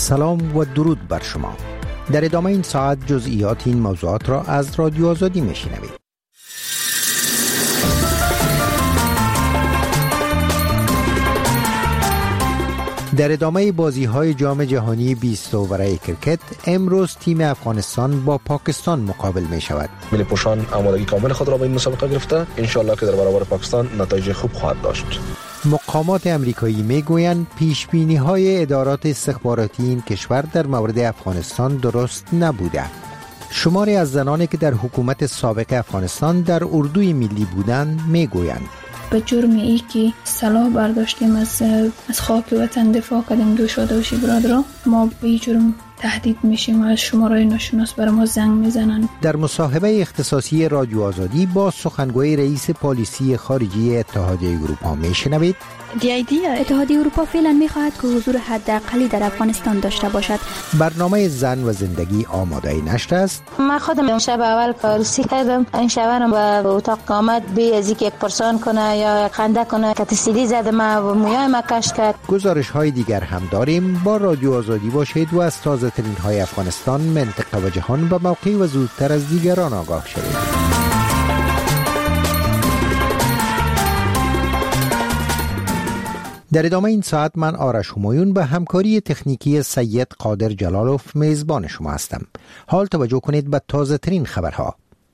سلام و درود بر شما. در ادامه این ساعت جزئیات این موضوعات را از رادیو آزادی میشنوید. در ادامه بازی‌های جام جهانی 20 اوور کرکت امروز تیم افغانستان با پاکستان مقابل می‌شود. ملی پوشان آمادگی کامل خود را به این مسابقه گرفته، ان شاءالله که در برابر پاکستان نتایج خوب خواهد داشت. مقامات امریکایی میگویند پیشبینی‌های ادارات استخباراتی این کشور در مورد افغانستان درست نبوده. شماری از زنانی که در حکومت سابق افغانستان در اردوی ملی بودند میگویند به جرم ای که سلاح برداشتیم از خاک وطن دفاع کردیم دوشاده باشی برادران، ما به جرم تهدید میشیم و از شماره ناشناس بر ما زنگ میزنن. در مصاحبه اختصاصی رادیو آزادی با سخنگوی رئیس پالیسی خارجی اتحادیه اروپا میشنوید. اتحادیه اروپا فعلا میخواهد که حضور حداقلی در افغانستان داشته باشد. برنامه زن و زندگی آماده نشر است. من خودم اون شب اول کارسی کردم، این شبم به اتاق آمد بی از یک پرسان کنه یا خنده کنه که تسیدی زده ما و مویای ما کش کرد. گزارش های دیگر هم داریم. با رادیو آزادی باشید و از تازه ترین های افغانستان، منطقه و جهان به موقع و زودتر از دیگران آگاه شوید. در ادامه این ساعت من آرش همایون به همکاری تکنیکی سید قادر جلالوف میزبان شما هستم. حال توجه کنید به تازه ترین خبرها.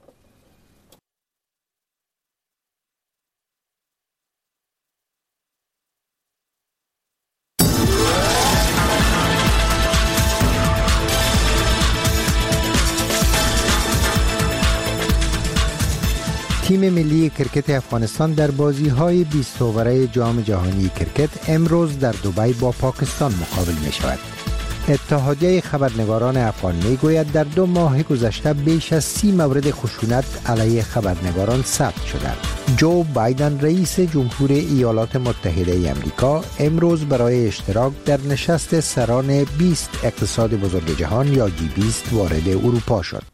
تیم ملی کرکت افغانستان در بازی‌های 20 اوره جام جهانی کرکت امروز در دبی با پاکستان مقابل می‌شود. اتحادیه خبرنگاران افغان می‌گوید در 2 ماه گذشته بیش از 30 مورد خشونت علیه خبرنگاران ثبت شده. جو بایدن رئیس جمهور ایالات متحده آمریکا امروز برای اشتراک در نشست سران 20 اقتصاد بزرگ جهان یا G20 وارد اروپا شد.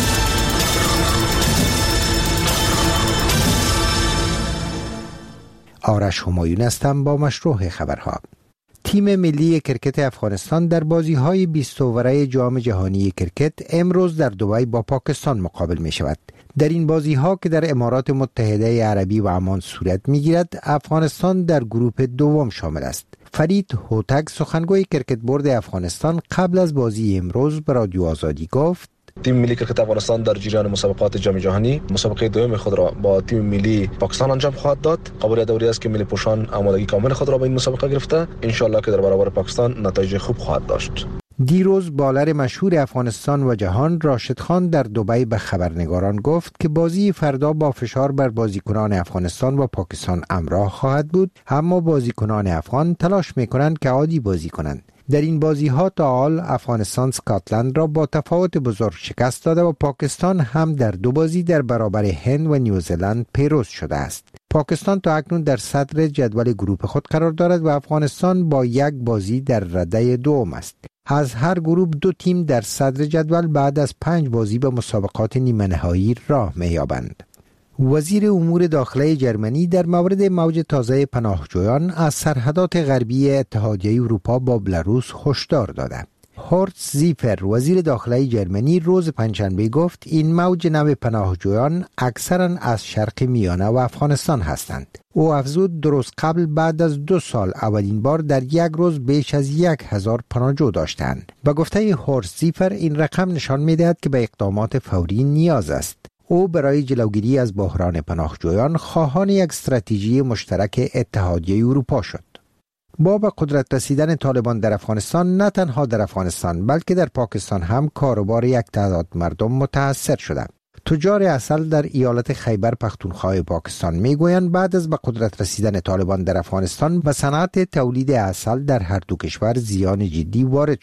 آرش همایون هستم با مشروع خبرها. تیم ملی کرکت افغانستان در بازی‌های 20 اوره جام جهانی کرکت امروز در دبی با پاکستان مقابل می شود. در این بازی‌ها که در امارات متحده عربی و عمان صورت می‌گیرد، افغانستان در گروه دوم شامل است. فرید هوتک سخنگوی کرکت بورد افغانستان قبل از بازی امروز به رادیو آزادی گفت تیم ملی کرکت افغانستان در جریان مسابقات جام جهانی مسابقه دوم خود را با تیم ملی پاکستان انجام خواهد داد. قابل دوری است که ملی پوشان آمادگی کامل خود را به این مسابقه گرفته، ان شاءالله که در برابر پاکستان نتایج خوب خواهد داشت. دیروز بالر مشهور افغانستان و جهان راشد خان در دبی به خبرنگاران گفت که بازی فردا با فشار بر بازیکنان افغانستان و پاکستان همراه خواهد بود، اما بازیکنان افغان تلاش می‌کنند که عادی بازی کنند. در این بازی‌ها تا حال افغانستان اسکاتلند را با تفاوت بزرگ شکست داده و پاکستان هم در 2 بازی در برابر هند و نیوزلند پیروز شده است. پاکستان تا اکنون در صدر جدول گروه خود قرار دارد و افغانستان با 1 بازی در رده دوم است. از هر گروه 2 تیم در صدر جدول بعد از 5 بازی به مسابقات نیمه نهایی راه می‌یابند. وزیر امور داخلی جرمنی در مورد موج تازه پناهجویان از سرحدات غربی اتحادیه اروپا با بلاروس هشدار داده. هورست زیفر وزیر داخلی جرمنی روز پنجشنبه گفت این موج نو پناهجویان اکثرا از شرق میانه و افغانستان هستند. او افزود درست قبل بعد از 2 سال اولین بار در 1 روز بیش از 1000 پناهجو داشتند. به گفته هورست زیفر این رقم نشان می‌دهد که به اقدامات فوری نیاز است. او برای جلوگیری از بحران پناهجویان خواهان یک استراتژی مشترک اتحادیه اروپا شد. با به قدرت رسیدن طالبان در افغانستان نه تنها در افغانستان بلکه در پاکستان هم کاروبار یک تعداد مردم متاثر شده. تجار عسل در ایالت خیبر پختونخوا پاکستان میگویند بعد از به قدرت رسیدن طالبان در افغانستان به صنعت تولید عسل در هر 2 کشور زیان جدی وارد شده.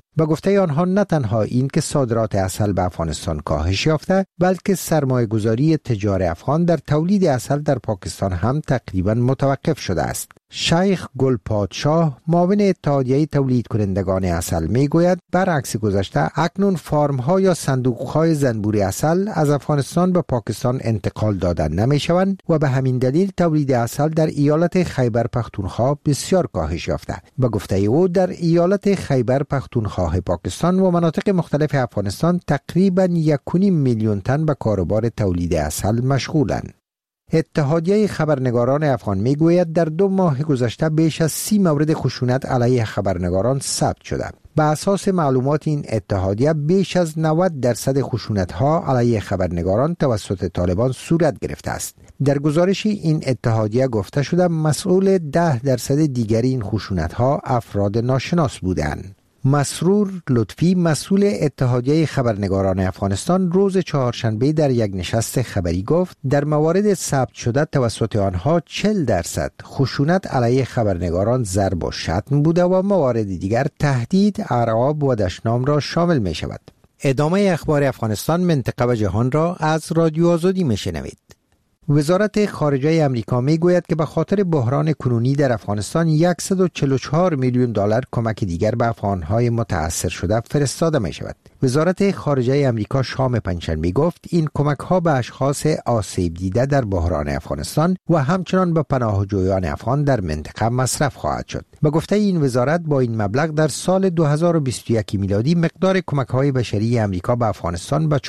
با گفته آنها نه تنها این که صادرات عسل به افغانستان کاهش یافته، بلکه سرمایه‌گذاری تجار افغان در تولید عسل در پاکستان هم تقریبا متوقف شده است. شیخ گل پادشاه معاون اتحادیه تولید کنندگان عسل میگوید برعکس گذشته اکنون فارم ها یا صندوق های زنبور عسل از افغانستان به پاکستان انتقال داده نمی شوند و به همین دلیل تولید عسل در ایالت خیبر پختونخوا بسیار کاهش یافته. به گفته او در ایالت خیبر پختونخوا پاکستان و مناطق مختلف افغانستان تقریبا 1.5 میلیون تن به کاروبار تولید عسل مشغولند. اتحادیه خبرنگاران افغان میگوید در 2 ماه گذشته بیش از 30 مورد خشونت علیه خبرنگاران ثبت شده. به اساس معلومات این اتحادیه بیش از 90% خشونت‌ها علیه خبرنگاران توسط طالبان صورت گرفته است. در گزارش این اتحادیه گفته شده مسئول 10% دیگر این خشونت‌ها افراد ناشناس بودند. مسرور لطفی مسئول اتحادیه خبرنگاران افغانستان روز چهارشنبه در یک نشست خبری گفت در موارد ثبت شده توسط آنها 40% خشونت علیه خبرنگاران ضرب و شتم بوده و موارد دیگر تهدید، ارعاب و دشنام را شامل می شود. ادامه اخبار افغانستان، منطقه و جهان را از رادیو آزادی می شنوید. وزارت خارجه امریکا میگوید که به خاطر بحران کنونی در افغانستان 144 میلیون دلار کمک دیگر به افغانهای متاثر شده فرستاده می شود. وزارت خارجه امریکا شام پنجشنبه گفت این کمک ها به اشخاص آسیب دیده در بحران افغانستان و همچنان به پناهجویان افغان در منطقه مصرف خواهد شد. به گفته این وزارت با این مبلغ در سال 2021 میلادی مقدار کمک های بشری امریکا به افغانستان به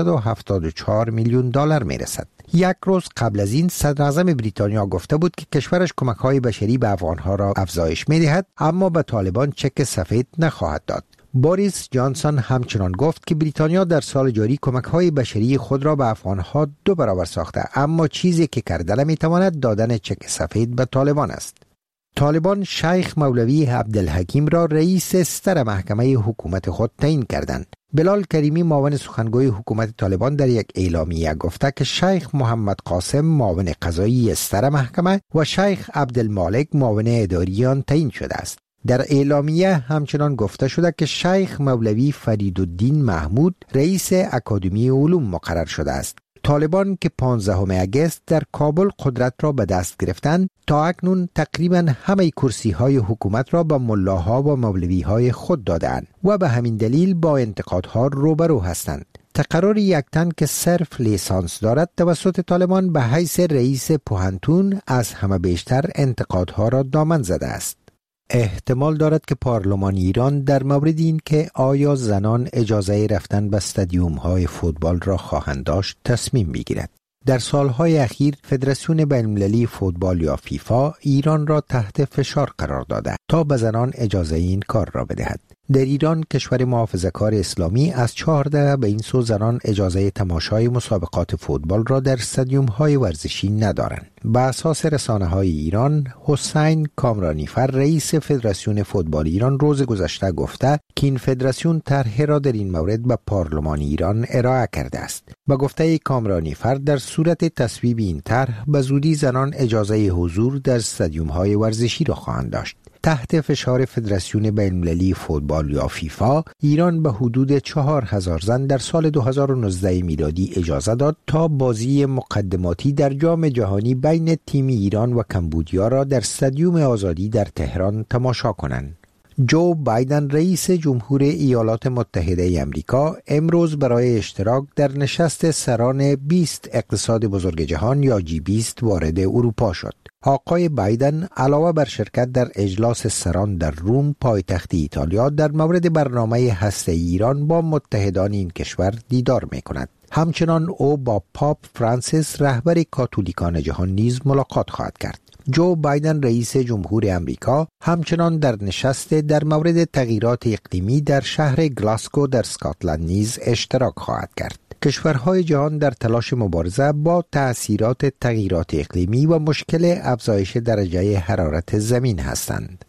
474 میلیون دلار می رسد. یک روز قبل از این صدر اعظم بریتانیا گفته بود که کشورش کمک‌های بشری به افغان‌ها را افزایش می‌دهد، اما به طالبان چک سفید نخواهد داد. بوریس جانسون همچنان گفت که بریتانیا در سال جاری کمک‌های بشری خود را به افغان‌ها 2 برابر ساخته، اما چیزی که کرده نمی‌تواند دادن چک سفید به طالبان است. طالبان شیخ مولوی عبدالحکیم را رئیس ستر محکمه حکومت خود تعیین کردند. بلال کریمی معاون سخنگوی حکومت طالبان در یک اعلامیه گفته که شیخ محمد قاسم معاون قضایی ستر محکمه و شیخ عبدالمالک معاون اداری آن تعیین شده است. در اعلامیه همچنان گفته شده که شیخ مولوی فریدالدین محمود رئیس اکادمی علوم مقرر شده است. طالبان که 15 اگست در کابل قدرت را به دست گرفتند تا اکنون تقریبا همه کرسی‌های حکومت را به ملاها و مولوی‌های خود دادند و به همین دلیل با انتقادها روبرو هستند. تقرر یک تن که صرف لیسانس دارد توسط طالبان به حیث رئیس پوهنتون از همه بیشتر انتقادها را دامن زده است. احتمال دارد که پارلمان ایران در مورد این که آیا زنان اجازه رفتن به استادیوم‌های فوتبال را خواهند داشت تصمیم بگیرد. در سالهای اخیر فدراسیون بین‌المللی فوتبال یا فیفا ایران را تحت فشار قرار داده تا به زنان اجازه این کار را بدهد. در ایران کشور محافظه‌کار اسلامی از 14 به این سو زنان اجازه تماشای مسابقات فوتبال را در استادیوم‌های ورزشی ندارند. به اساس رسانه‌های ایران، حسین کامرانیفر رئیس فدراسیون فوتبال ایران روز گذشته گفته که این فدراسیون طرح را در این مورد به پارلمان ایران ارائه کرده است. به گفته کامرانیفر در صورت تصویب این طرح به زودی زنان اجازه حضور در استادیوم‌های ورزشی را خواهند داشت. تحت فشار فدراسیون بین‌المللی فوتبال یا فیفا، ایران به حدود 4000 زن در سال 2019 میلادی اجازه داد تا بازی مقدماتی در جام جهانی بین تیم ایران و کمبودیا را در استادیوم آزادی در تهران تماشا کنند. جو بایدن رئیس جمهور ایالات متحده امریکا امروز برای اشتراک در نشست سران 20 اقتصاد بزرگ جهان یا G20 وارد اروپا شد. آقای بایدن علاوه بر شرکت در اجلاس سران در روم پایتخت ایتالیا در مورد برنامه هسته‌ای ایران با متحدان این کشور دیدار می‌کند. همچنان او با پاپ فرانسیس رهبر کاتولیکان جهان نیز ملاقات خواهد کرد. جو بایدن رئیس جمهور امریکا همچنان در نشست در مورد تغییرات اقلیمی در شهر گلاسگو در اسکاتلند نیز اشتراک خواهد کرد. کشورهای جهان در تلاش مبارزه با تأثیرات تغییرات اقلیمی و مشکل افزایش درجه حرارت زمین هستند.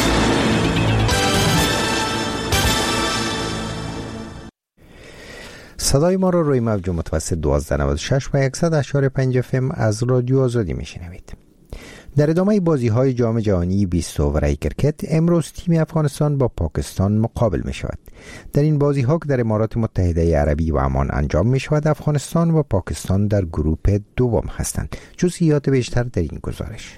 صدای ما را روی موج متوسط 1296 و 100.5 FM از رادیو آزادی میشنوید. در ادامه بازی‌های جام جهانی 20 اوور کرکت امروز تیم افغانستان با پاکستان مقابل می شود. در این بازی‌ها که در امارات متحده عربی و عمان انجام می شود، افغانستان و پاکستان در گروه دوم هستند. جزئیات بیشتر در این گزارش.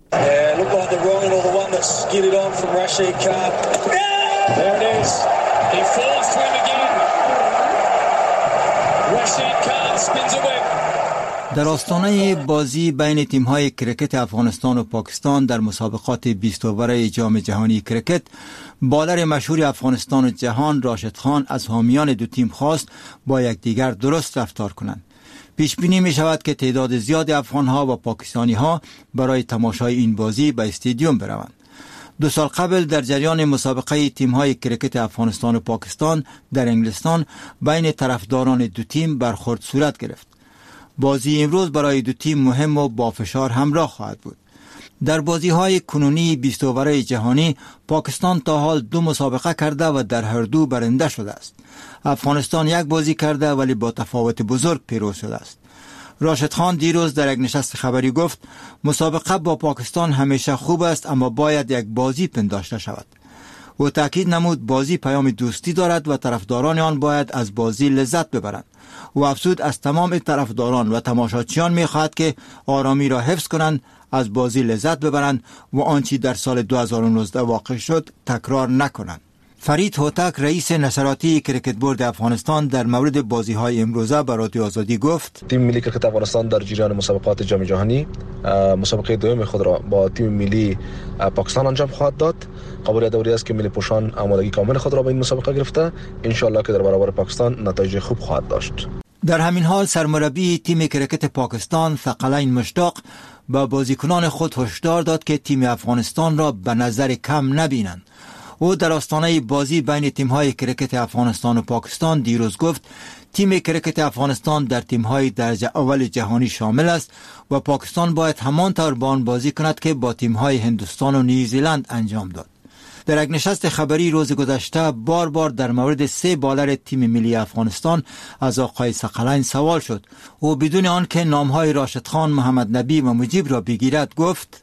در آستانه بازی بین تیم‌های کرکت افغانستان و پاکستان در مسابقات 20 اوور جام جهانی کرکت، بالر مشهور افغانستان و جهان راشد خان از حامیان دو تیم خواست با یکدیگر درست رفتار کنند. پیش بینی می شود که تعداد زیاد افغان‌ها و پاکستانی‌ها برای تماشای این بازی به استادیوم بروند. 2 سال قبل در جریان مسابقه تیم‌های کرکت افغانستان و پاکستان در انگلستان بین طرفداران دو تیم برخورد صورت گرفت. بازی امروز برای دو تیم مهم و با فشار همراه خواهد بود. در بازی‌های کنونی 20 اوور جهانی پاکستان تا حال 2 مسابقه کرده و در هر دو برنده شده است. افغانستان 1 بازی کرده ولی با تفاوت بزرگ پیروز شده است. راشد خان دیروز در یک نشست خبری گفت مسابقه با پاکستان همیشه خوب است اما باید یک بازی پنداشته شود. او تاکید نمود بازی پیام دوستی دارد و طرفداران آن باید از بازی لذت ببرند. و افزود از تمام طرفداران و تماشاچیان می‌خواهد که آرامی را حفظ کنند، از بازی لذت ببرند و آنچه در سال 2019 واقع شد تکرار نکنند. فرید هوتک رئیس نشراتی کرکت بورد افغانستان در مورد بازی‌های امروزه به رادیو آزادی گفت تیم ملی کرکت افغانستان در جریان مسابقات جام جهانی مسابقه دوم خود را با تیم ملی پاکستان انجام خواهد داد. قبول دوری است که ملی پوشان آمادگی کامل خود را به این مسابقه گرفته، ان شاء الله که در برابر پاکستان نتایج خوب خواهد داشت. در همین حال سرمربی تیم کرکت پاکستان ثقلین مشتاق با بازیکنان خود هشدار داد که تیم افغانستان را به نظر کم نبینند. او در آستانه بازی بین تیم‌های کرکت افغانستان و پاکستان دیروز گفت تیم کرکت افغانستان در تیم‌های درجه اول جهانی شامل است و پاکستان باید همان طور با آن بازی کند که با تیم‌های هندوستان و نیوزیلند انجام داد. در یک نشست خبری روز گذشته بار در مورد 3 بالر تیم ملی افغانستان از آقای ثقلین سوال شد. او بدون آن که نام‌های راشد خان، محمد نبی و مجیب را بگیرد گفت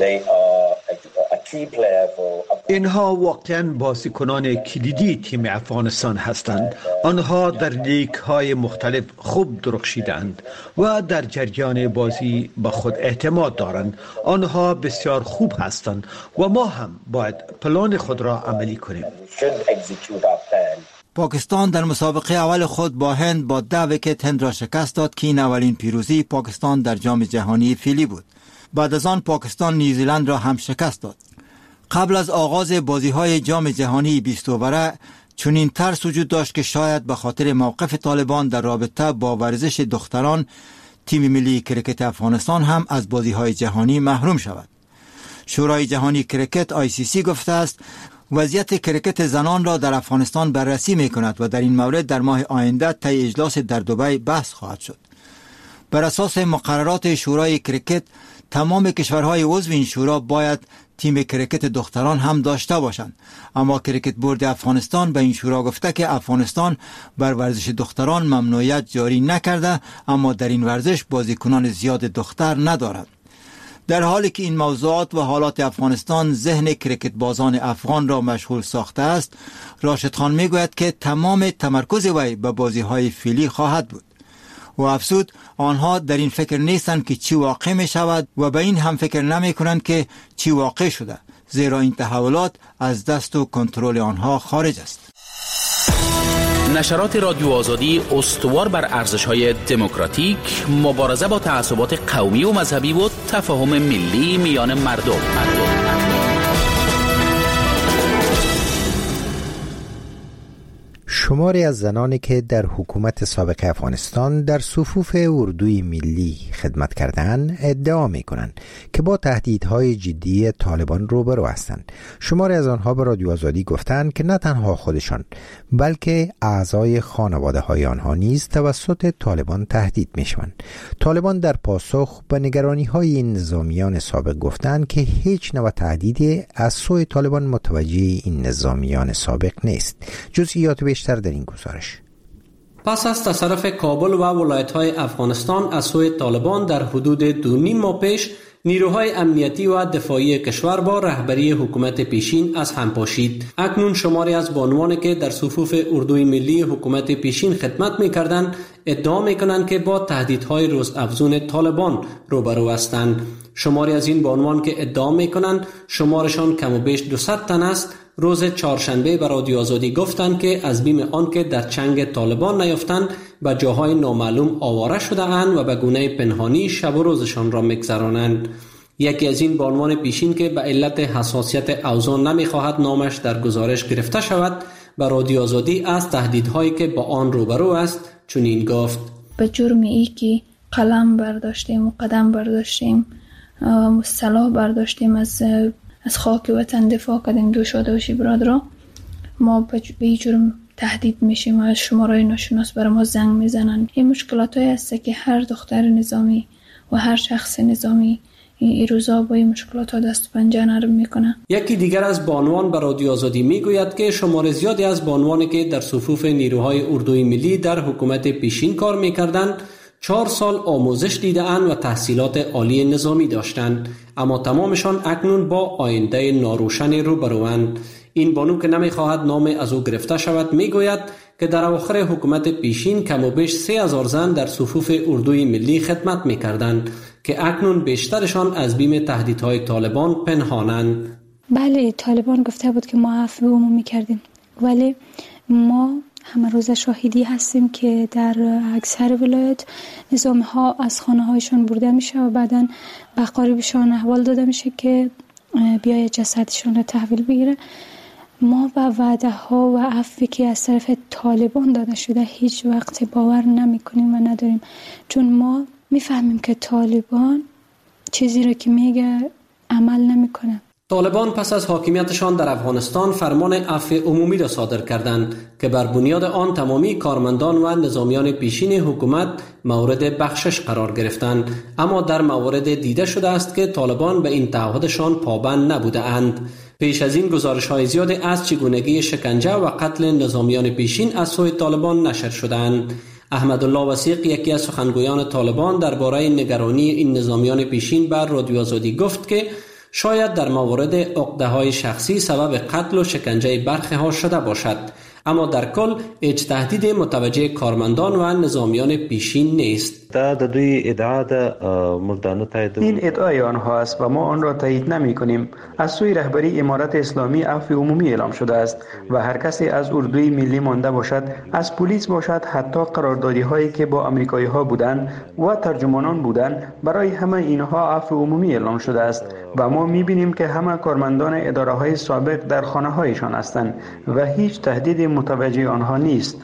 اینها واقعاً بازیکنان کلیدی تیم افغانستان هستند. آنها در لیگ‌های مختلف خوب درخشیدند و در جریان بازی به خود اعتماد دارند. آنها بسیار خوب هستند و ما هم باید پلان خود را عملی کنیم. پاکستان در مسابقه اول خود با هند با 10 ویکت هند را شکست داد که این اولین پیروزی پاکستان در جام جهانی فیلی بود. بعد از آن پاکستان نیوزیلند را هم شکست داد. قبل از آغاز بازی‌های جام جهانی 20 اوره چنین ترس وجود داشت که شاید به خاطر موقف طالبان در رابطه با ورزش دختران تیم ملی کرکت افغانستان هم از بازی‌های جهانی محروم شود. شورای جهانی کرکت ICC گفته است وضعیت کرکت زنان را در افغانستان بررسی می‌کند و در این مورد در ماه آینده طی اجلاس در دبی بحث خواهد شد. بر اساس مقررات شورای کرکت تمام کشورهای عضو این شورا باید تیم کرکت دختران هم داشته باشند، اما کرکت بورد افغانستان به این شورا گفته که افغانستان بر ورزش دختران ممنوعیت جاری نکرده اما در این ورزش بازیکنان زیاد دختر ندارد. در حالی که این موضوعات و حالات افغانستان ذهن کرکت بازان افغان را مشغول ساخته است، راشد خان میگوید که تمام تمرکز وی به بازی‌های فیلی خواهد بود. و افزود آنها در این فکر نیستند که چی واقع می شود و به این هم فکر نمی کنند که چی واقع شده، زیرا این تحولات از دست و کنترل آنها خارج است. نشرات رادیو آزادی استوار بر ارزش‌های دموکراتیک، مبارزه با تعصبات قومی و مذهبی و تفاهم ملی میان مردم. شماری از زنانی که در حکومت سابق افغانستان در صفوف اردوی ملی خدمت کردند ادعا می‌کنند که با تهدیدهای جدی طالبان روبرو هستند. شماری از آنها به رادیو آزادی گفتند که نه تنها خودشان بلکه اعضای خانواده‌های آنها نیز توسط طالبان تهدید می‌شوند. طالبان در پاسخ به نگرانی‌های این نظامیان سابق گفتند که هیچ نوع تهدیدی از سوی طالبان متوجه این نظامیان سابق نیست. جزئیات بیشتر در این گزارش. پس از تصرف کابل و ولایت‌های افغانستان از سوی طالبان در حدود 2.5 ماه پیش، نیروهای امنیتی و دفاعی کشور با رهبری حکومت پیشین از هم پاشید. اکنون شماری از بانوانی که در صفوف اردوی ملی حکومت پیشین خدمت می‌کردند ادعا می‌کنند که با تهدیدهای روزافزون طالبان روبرو هستند. شماری از این بانوان که ادعا می‌کنند شمارشان کم و بیش 200 تن است، روز چهارشنبه به رادیو آزادی گفتند که از بیم آنکه در چنگ طالبان نیفتند به جاهای نامعلوم آواره شده اند و به گونه پنهانی شب و روزشان را می‌گذرانند. یکی از این بانوان پیشین که به علت حساسیت اوزان نمی‌خواهد نامش در گزارش گرفته شود به رادیو آزادی از تهدیدهایی که با آن روبرو است چنین گفت: به جرم ای که قلم برداشتیم و قدم برداشتیم و سلاح برداشتیم از خاک وطن دفاع کردیم دوشاده باشی برادران، ما به این جرم تهدید میشیم و از شمارهای ناشناس بر ما زنگ میزنن. این مشکلات هایی هست که هر دختر نظامی و هر شخص نظامی این روزا با این مشکلات ها دست و پنجه نرم میکنه. یکی دیگر از بانوان به رادیو آزادی میگوید که شمار زیادی از بانوانی که در صفوف نیروهای اردوی ملی در حکومت پیشین کار میکردند 4 سال آموزش دیده‌اند و تحصیلات عالی نظامی داشتند، اما تمامشان اکنون با آینده ناروشن روبروند. این بانو که نمیخواهد نام از او گرفته شود میگوید که در اواخر حکومت پیشین کم و بیش 3000 زن در صفوف اردوی ملی خدمت میکردند که اکنون بیشترشان از بیم تهدیدهای طالبان پنهانند. بله، طالبان گفته بود که ما عفو عمومی کردیم، ولی ما همه روز شاهدی هستیم که در اکثر ولایت نظام ها از خانه هایشان برده میشه و بعداً به قریبشان احوال داده میشه که بیای جسدشان را تحویل بگیره. ما به وعده ها و عفوی که از طرف طالبان داده شده هیچ وقت باور نمی کنیم و نداریم، چون ما میفهمیم که طالبان چیزی را که میگه عمل نمیکنه. طالبان پس از حاکمیتشان در افغانستان فرمان عفو عمومی را صادر کردند که بر بنیاد آن تمامی کارمندان و نظامیان پیشین حکومت مورد بخشش قرار گرفتند، اما در موارد دیده شده است که طالبان به این تعهدشان پابند نبوده اند. پیش از این گزارش‌های زیادی از چگونگی شکنجه و قتل نظامیان پیشین از سوی طالبان نشر شدند. احمدالله وثیق، یکی از سخنگویان طالبان، درباره نگرانی این نظامیان پیشین بر رادیو آزادی گفت که شاید در موارد عقده‌های شخصی سبب قتل و شکنجه برخی ها شده باشد، اما در کل هیچ تهدید متوجه کارمندان و نظامیان پیشین نیست. این ادعای آنها است و ما آن را تایید نمی‌کنیم. از سوی رهبری امارت اسلامی عفو عمومی اعلام شده است و هر کسی از اردوی ملی مانده باشد، از پلیس باشد، حتی قراردادی هایی که با آمریکایی ها بودند و ترجمانان بودند، برای همه اینها عفو عمومی اعلام شده است و ما می‌بینیم که همه کارمندان اداره های سابق در خانه هایشان هستند و هیچ تهدید متوجه آنها نیست.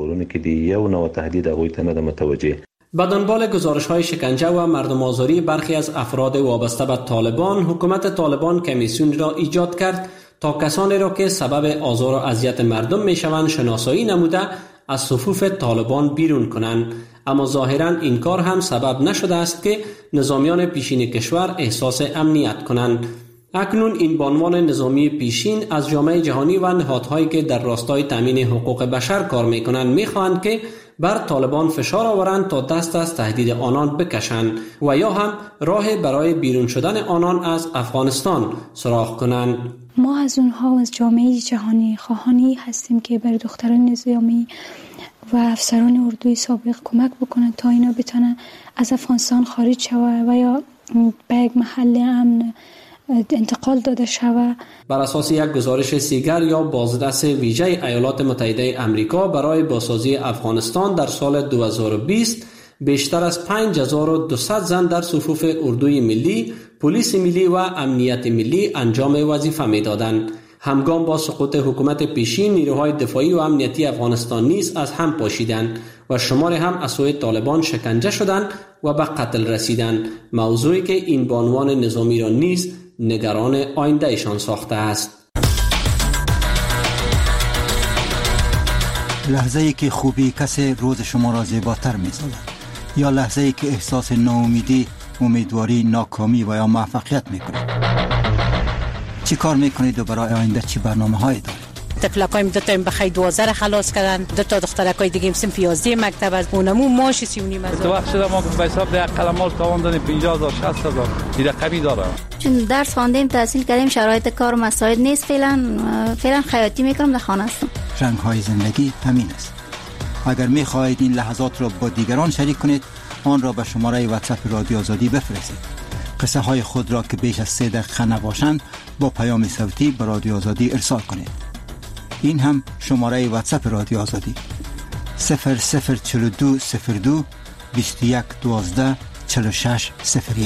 به دنبال گزارش‌های شکنجه و مردم آزاری برخی از افراد وابسته به طالبان، حکومت طالبان کمیسیون را ایجاد کرد تا کسانی را که سبب آزار و اذیت مردم میشوند شناسایی نموده از صفوف طالبان بیرون کنند، اما ظاهراً این کار هم سبب نشده است که نظامیان پیشین کشور احساس امنیت کنند. اکنون این بانوان نظامی پیشین از جامعه جهانی و نهادهایی که در راستای تامین حقوق بشر کار میکنند میخواهند که بر طالبان فشار آورند تا دست از تهدید آنان بکشند و یا هم راه برای بیرون شدن آنان از افغانستان سراغ کنند. ما از اونها و از جامعه جهانی خواهانی هستیم که بر دختران نظامی و افسران اردوی سابق کمک بکنند تا اینا بتونن از افغانستان خارج شوند و یا به یک محل امن انتقال داده شود. بر اساس یک گزارش سیگر یا بازرس ویژه ایالات متحده آمریکا برای بازسازی افغانستان در سال 2020 بیشتر از 5200 زن در صفوف اردوی ملی، پلیس ملی و امنیت ملی انجام وظیفه می‌دادند. همگام با سقوط حکومت پیشین، نیروهای دفاعی و امنیتی افغانستان نیز از هم پاشیدند و شماری هم از سوی طالبان شکنجه شدند و به قتل رسیدند، موضوعی که این بانوان نظامی را نیز نگران آیندهشان ساخته است. لحظه‌ای که خوبی کسی روز شما را زیباتر می‌سازد، یا لحظه‌ای که احساس ناامیدی، امیدواری، ناکامی و یا موفقیت می‌کنید. چی کار می‌کنید و برای آینده چی برنامه‌هایی دارید؟ تفلکایم دو تا بخای 12 خلاص کردن، دو تا دخترکای دیگه صنف 11 مکتب از اونمو ماش 3.5 هزار. تو وقت شده ما به حساب ده قلمال تواندن 50000 60000 این رقمی داره. چون درس خواندیم تحصیل کردیم شرایط کار مساعد نیست، فعلا خیاطی میکنم در خانه هستم. رنگ‌های زندگی همین است. اگر می‌خواهید این لحظات را با دیگران شریک کنید، آن را به شماره واتساپ رادیو آزادی بفرستید. قصه های خود را که بیش از 3 دقیقه نباشند با پیام صوتی به رادیو آزادی ارسال کنید. این هم شماره واتساپ رادیو آزادی 004202 21 12 46 01.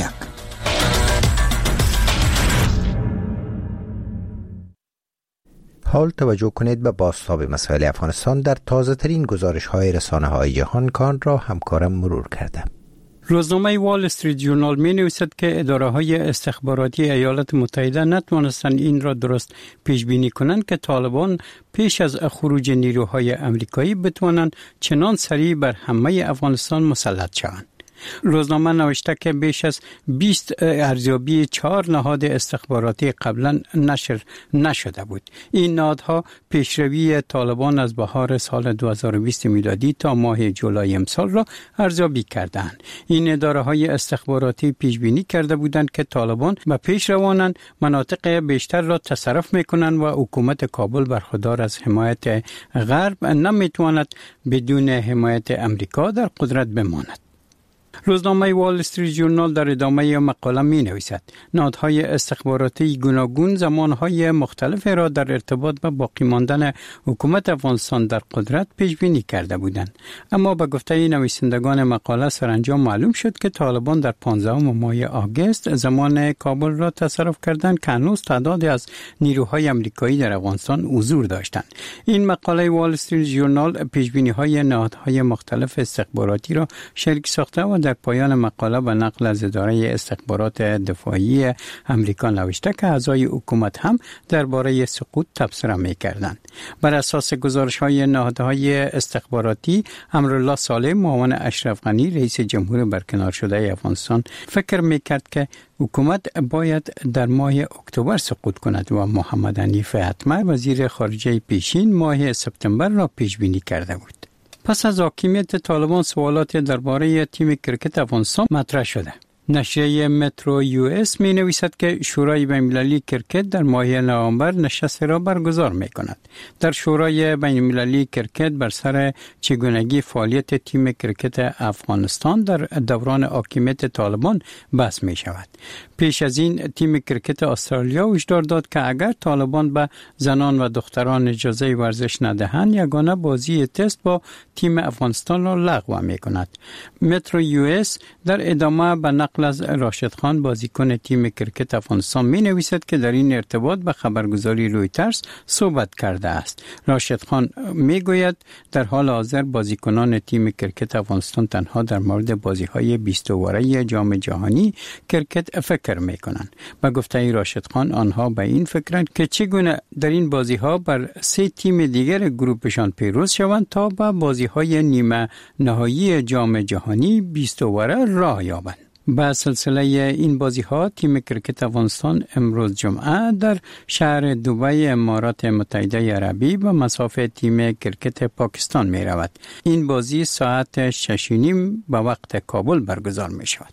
حال توجه کنید به بازتاب مسائل افغانستان در تازه ترین گزارش های رسانه های جهان کان را همکارم مرور کرده. روزنامه وال استریت جورنال می نویسد که اداره های استخباراتی ایالات متحده نتوانستند این را درست پیش بینی کنند که طالبان پیش از خروج نیروهای امریکایی بتوانند چنان سریع بر همه افغانستان مسلط شوند. روزنامه نوشته که بیش از 20 ارزیابی 4 نهاد استخباراتی قبلا نشر نشده بود. این نهادها پیشروی طالبان از بهار سال 2020 میلادی تا ماه جولای امسال را ارزیابی کردند. این اداره‌های استخباراتی پیش بینی کرده بودند که طالبان به پیش روانند، مناطق بیشتر را تصرف می‌کنند و حکومت کابل برخوردار از حمایت غرب نمی‌تواند بدون حمایت امریکا در قدرت بماند. روزنامه وال استریت جورنال در ادامه مقاله می نویسد نهادهای استخباراتی گوناگون زمانهای مختلف را در ارتباط با باقی ماندن حکومت افغانستان در قدرت پیش بینی کرده بودند، اما به گفته نویسندگان مقاله سرانجام معلوم شد که طالبان در 15 ماه آگوست زمان کابل را تصرف کردند که هنوز تعدادی از نیروهای امریکایی در افغانستان حضور داشتند. این مقاله وال استریت جورنال پیش بینی های نهادهای مختلف استخباراتی را شریک ساخته و در پایان مقاله به نقل از اداره استخبارات دفاعی امریکا نوشته که اعضای حکومت هم درباره سقوط تبصره می‌کردند. بر اساس گزارش‌های نهادهای استخباراتی، امرالله صالح معاون اشرف غنی رئیس جمهور برکنار شده افغانستان فکر می‌کرد که حکومت باید در ماه اکتبر سقوط کند و محمد حنیف اتمر وزیر خارجه پیشین ماه سپتامبر را پیش بینی کرده بود. پس از حاکمیت طالبان سوالات درباره تیم کرکت افغانستان مطرح شده. نشریه مترو یو اس می نویسد که شورای بین‌المللی کرکت در ماه نوامبر نشست را برگزار می کند. در شورای بین‌المللی کرکت بر سر چگونگی فعالیت تیم کرکت افغانستان در دوران حاکمیت طالبان بحث می شود. پیش از این تیم کرکت استرالیا هشدار داد که اگر طالبان به زنان و دختران اجازه ورزش ندهند یگانه بازی تست با تیم افغانستان را لغو می کند. مترو یو اس در ادامه به نقل از راشد خان بازیکن تیم کرکت افغانستان می نویسد که در این ارتباط به خبرگزاری رویترز صحبت کرده است. راشد خان می گوید در حال حاضر بازیکنان تیم کرکت افغانستان تنها در مورد بازی‌های 20 اوره جام جهانی کرکت فکر می کنند. به گفته راشد خان آنها به این فکرند که چگونه در این بازی‌ها بر 3 تیم دیگر گروپشان پیروز شوند تا به بازی‌های نیمه نهایی جام جهانی 20 اوره راه یابند. به سلسله این بازی‌ها تیم کرکت افغانستان امروز جمعه در شهر دبی امارات متحده عربی به مسافت تیم کرکت پاکستان می رود. این بازی ساعت 6:30 به وقت کابل برگزار می شود.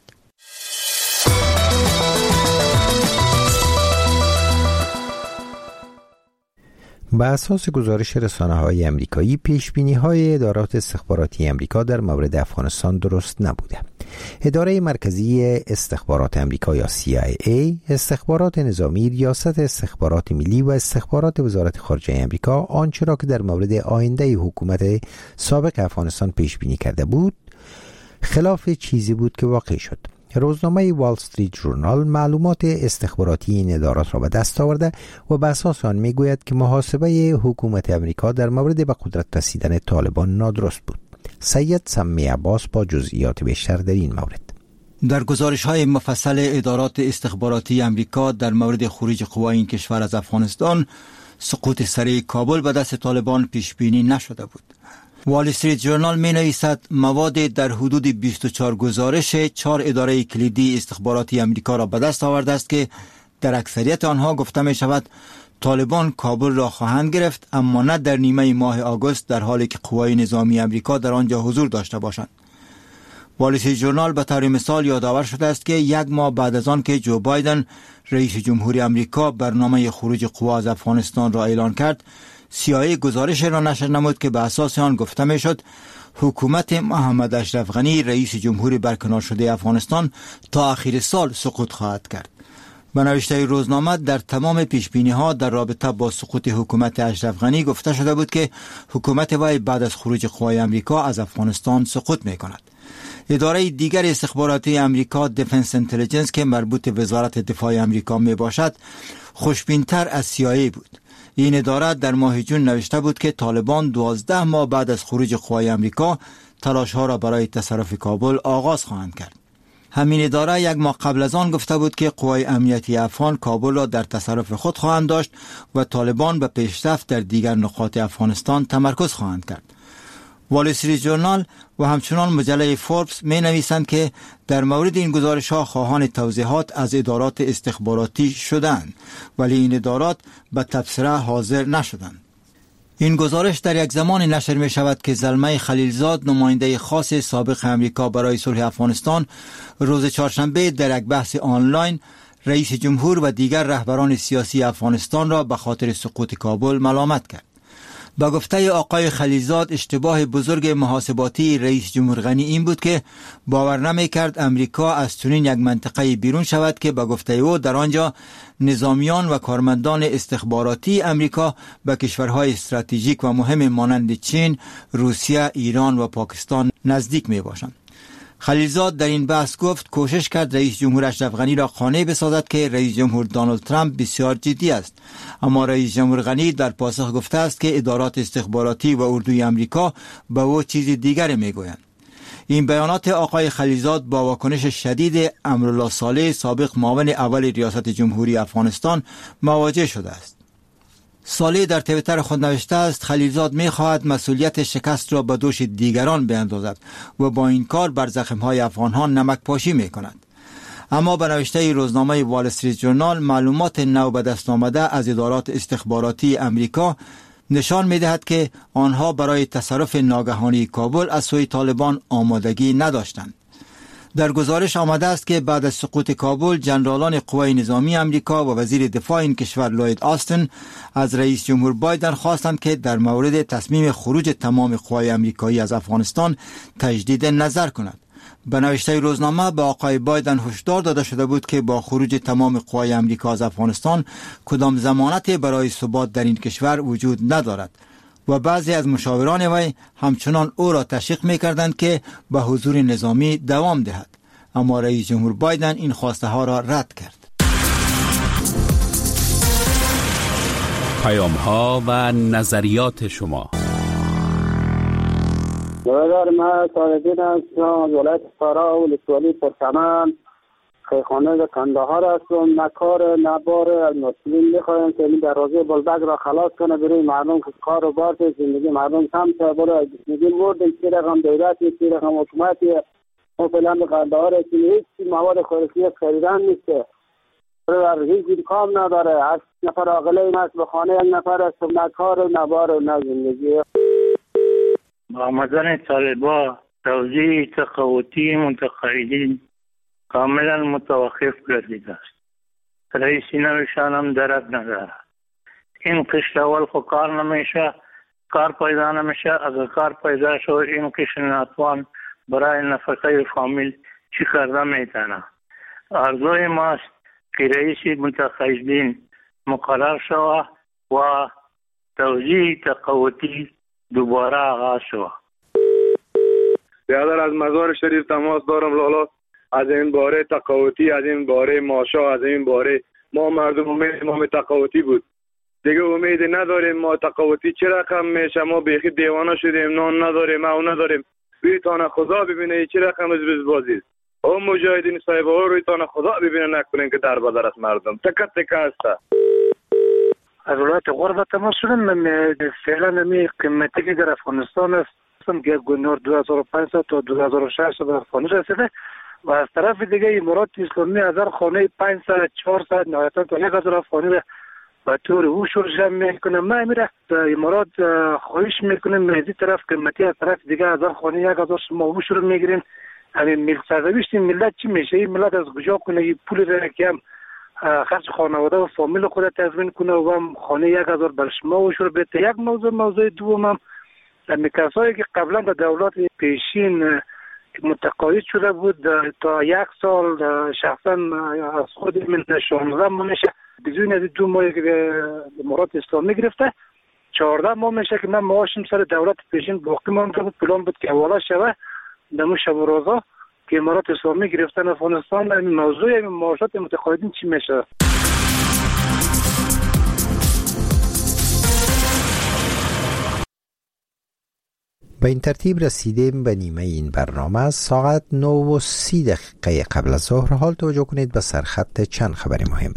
به اساس گزارش رسانه‌های امریکایی، پیش‌بینی‌های ادارات استخباراتی امریکا در مورد افغانستان درست نبوده. اداره مرکزی استخبارات امریکا یا CIA، استخبارات نظامی، ریاست استخبارات ملی و استخبارات وزارت خارجه امریکا آنچه را که در مورد آینده حکومت سابق افغانستان پیش‌بینی کرده بود، خلاف چیزی بود که واقع شد. روزنامه وال استریت جورنال معلومات استخباراتی این ادارات را به دست آورده و به اساس آن میگوید که محاسبه حکومت امریکا در مورد به قدرت رسیدن طالبان نادرست بود. سید سمی عباس با جزئیات بیشتر در این مورد. در گزارش‌های مفصل ادارات استخباراتی امریکا در مورد خروج قوای این کشور از افغانستان، سقوط سریع کابل به دست طالبان پیش بینی نشده بود. وال استریت جورنال می نویسد مواد در حدود 24 گزارش 4 اداره کلیدی استخباراتی امریکا را به دست آورده است که در اکثریت آنها گفته می شود طالبان کابل را خواهند گرفت، اما نه در نیمه ماه آگوست، در حالی که قوای نظامی امریکا در آنجا حضور داشته باشند. وال استریت ژورنال به طور مثال یادآور شده است که یک ماه بعد از آن که جو بایدن رئیس جمهوری امریکا برنامه خروج قوا از افغانستان را اعلان کرد، CIA گزارش را نشر نمود که به اساس آن گفته میشد حکومت محمد اشرف غنی رئیس جمهوری برکنار شده افغانستان تا آخر سال سقوط خواهد کرد. به نوشته روزنامه در تمام پیشبینی‌ها در رابطه با سقوط حکومت اشرف غنی گفته شده بود که حکومت وی بعد از خروج قوای امریکا از افغانستان سقوط می‌کند. اداره دیگر استخباراتی امریکا دیفنس اینتلیجنس که مربوط به وزارت دفاع امریکا می باشد خوشبین‌تر از CIA بود. این اداره در ماه جون نوشته بود که طالبان 12 ماه بعد از خروج قوای امریکا تلاش‌ها را برای تصرف کابل آغاز خواهند کرد. همین اداره یک ماه قبل از آن گفته بود که قوای امنیتی افغان کابل را در تصرف خود خواهند داشت و طالبان به پیشرفت در دیگر نقاط افغانستان تمرکز خواهند کرد. وال استریت ژورنال و همچنان مجله فوربس می نویسند که در مورد این گزارش ها خواهان توضیحات از ادارات استخباراتی شدند، ولی این ادارات به تبصره حاضر نشدند. این گزارش در یک زمان نشر می شود که زلمه خلیلزاد، نماینده خاص سابق امریکا برای صلح افغانستان، روز چهارشنبه در یک بحث آنلاین رئیس جمهور و دیگر رهبران سیاسی افغانستان را به خاطر سقوط کابل ملامت کرد. با گفته آقای خلیلزاد، اشتباه بزرگ محاسباتی رئیس جمهور غنی این بود که باور نمی کرد امریکا از چنین یک منطقه بیرون شود که با گفته او در آنجا نظامیان و کارمندان استخباراتی امریکا به کشورهای استراتژیک و مهم مانند چین، روسیه، ایران و پاکستان نزدیک می باشند. خلیلزاد در این بحث گفت کوشش کرد رئیس جمهور اشرف غنی را قانع بسازد که رئیس جمهور دونالد ترامپ بسیار جدی است، اما رئیس جمهور غنی در پاسخ گفته است که ادارات استخباراتی و اردوی امریکا به او چیز دیگر میگویند. این بیانات آقای خلیلزاد با واکنش شدید امرالله صالح، سابق معاون اول ریاست جمهوری افغانستان، مواجه شده است. صالح در توییتر خود نوشته است خلیلزاد می‌خواهد مسئولیت شکست را به دوش دیگران بیندازد و با این کار بر زخم‌های افغان‌ها نمک پاشی می‌کند. اما به نوشته روزنامه وال استریت ژورنال، معلومات نو به دست آمده از ادارات استخباراتی امریکا نشان می‌دهد که آنها برای تصرف ناگهانی کابل از سوی طالبان آمادگی نداشتند. در گزارش آمده است که بعد از سقوط کابل، جنرالان قوای نظامی امریکا و وزیر دفاع این کشور لوید آستن از رئیس جمهور بایدن خواستند که در مورد تصمیم خروج تمام قوای امریکایی از افغانستان تجدید نظر کند. به نوشته روزنامه به آقای بایدن هشدار داده شده بود که با خروج تمام قوای امریکا از افغانستان کدام ضمانتی برای ثبات در این کشور وجود ندارد و بعضی از مشاوران وی همچنان او را تشویق می‌کردند که به حضور نظامی دوام دهد، اما رئیس جمهور بایدن این خواسته ها را رد کرد. پیام ها و نظریات شما. برادر من صادقین هستم، ولایت فرا و ولسوالی پرچمن، خیخانه کندهار هستم. نه کار نه بار از مسئولین میخوایم که این دروازه بلبک را خلاص کنه برای مردم که کار و بار زندگی مردم کم تا برای زندگی مردم چی رقم دولتی چی رقم حکومتی و فعلا به کندهار هیچ مواد خوراکی خریدن نیست، برای هیچ کام نداره. 8 نفر عاقله است به خانه، 1 نفر است، نه کار و نه بار و نه زندگی. با آمدن طالبان توزیع تقاوتی منتقدین کاملا متوقف گردیده است. رئیس نوشان هم درد ندارد. این قشت اول خود کار نمیشه، کار پیدا نمیشه. اگر کار پیدا شد این قشت ناتوان برای نفقه فامیل چی کرده میتونه. آرزوی ماست که رئیس منتخبین مقرر شود و توزیع تقاوتی دوباره آغاز شود. برادر از مزار شریف تماس دارم لالا، از این باره تقاوتی، از این باره ماشا، از این باره ما مردم امید ما تقاوتی بود دیگه، امید نداریم. ما تقاوتی چه رقم میشه؟ ما بیخی دیوانه شدیم، نان نداریم، او نداریم. رویتان خدا ببینه چه رقم از بازی است. او مجاهدین صاحب ها رویتان خدا ببینه نکنین که در بدر است مردم تکت تکه است. از ولایت غرب تماس شدم. فعلا نمی قیمتی که در افغانستان است که گنور 2500 تا 2600 به افغانی رسیده و از طرف دیگه امارات اسلامی از هر خانه 500 400 نهایتا تا 1000 افغانی به طور هوشور جمع میکنه. ما میره امارات خواهش میکنیم از این طرف قیمتی از طرف دیگه 1000 خانه 1000 شما هوشور میگیرین. همین ملک سرنوشت ملت چی میشه؟ این ملت از کجا کنه این پول را که هم خرج خانواده و فامیل خود تضمین کنه و هم خانه 1000 بر شما هوشور بده. یک موضوع دوم هم کسایی که قبلا در دولت پیشین متقاعد شده بود تا 1 سال شخصا از خود من 16 ماه میشه بدون از 2 ماه که امارات اسلامی گرفته 14 ماه میشه که من معاشم سر دولت پیشین باقی مانده بود. پلان بود که حواله شوه دمو شب و روزا که امارات اسلامی گرفتن افغانستان. این موضوع معاشات متقاعدین چی میشه؟ به این ترتیب رسیدیم به نیمه این برنامه. ساعت 9:30 قبل از ظهر. حال توجه کنید به سرخط چند خبر مهم.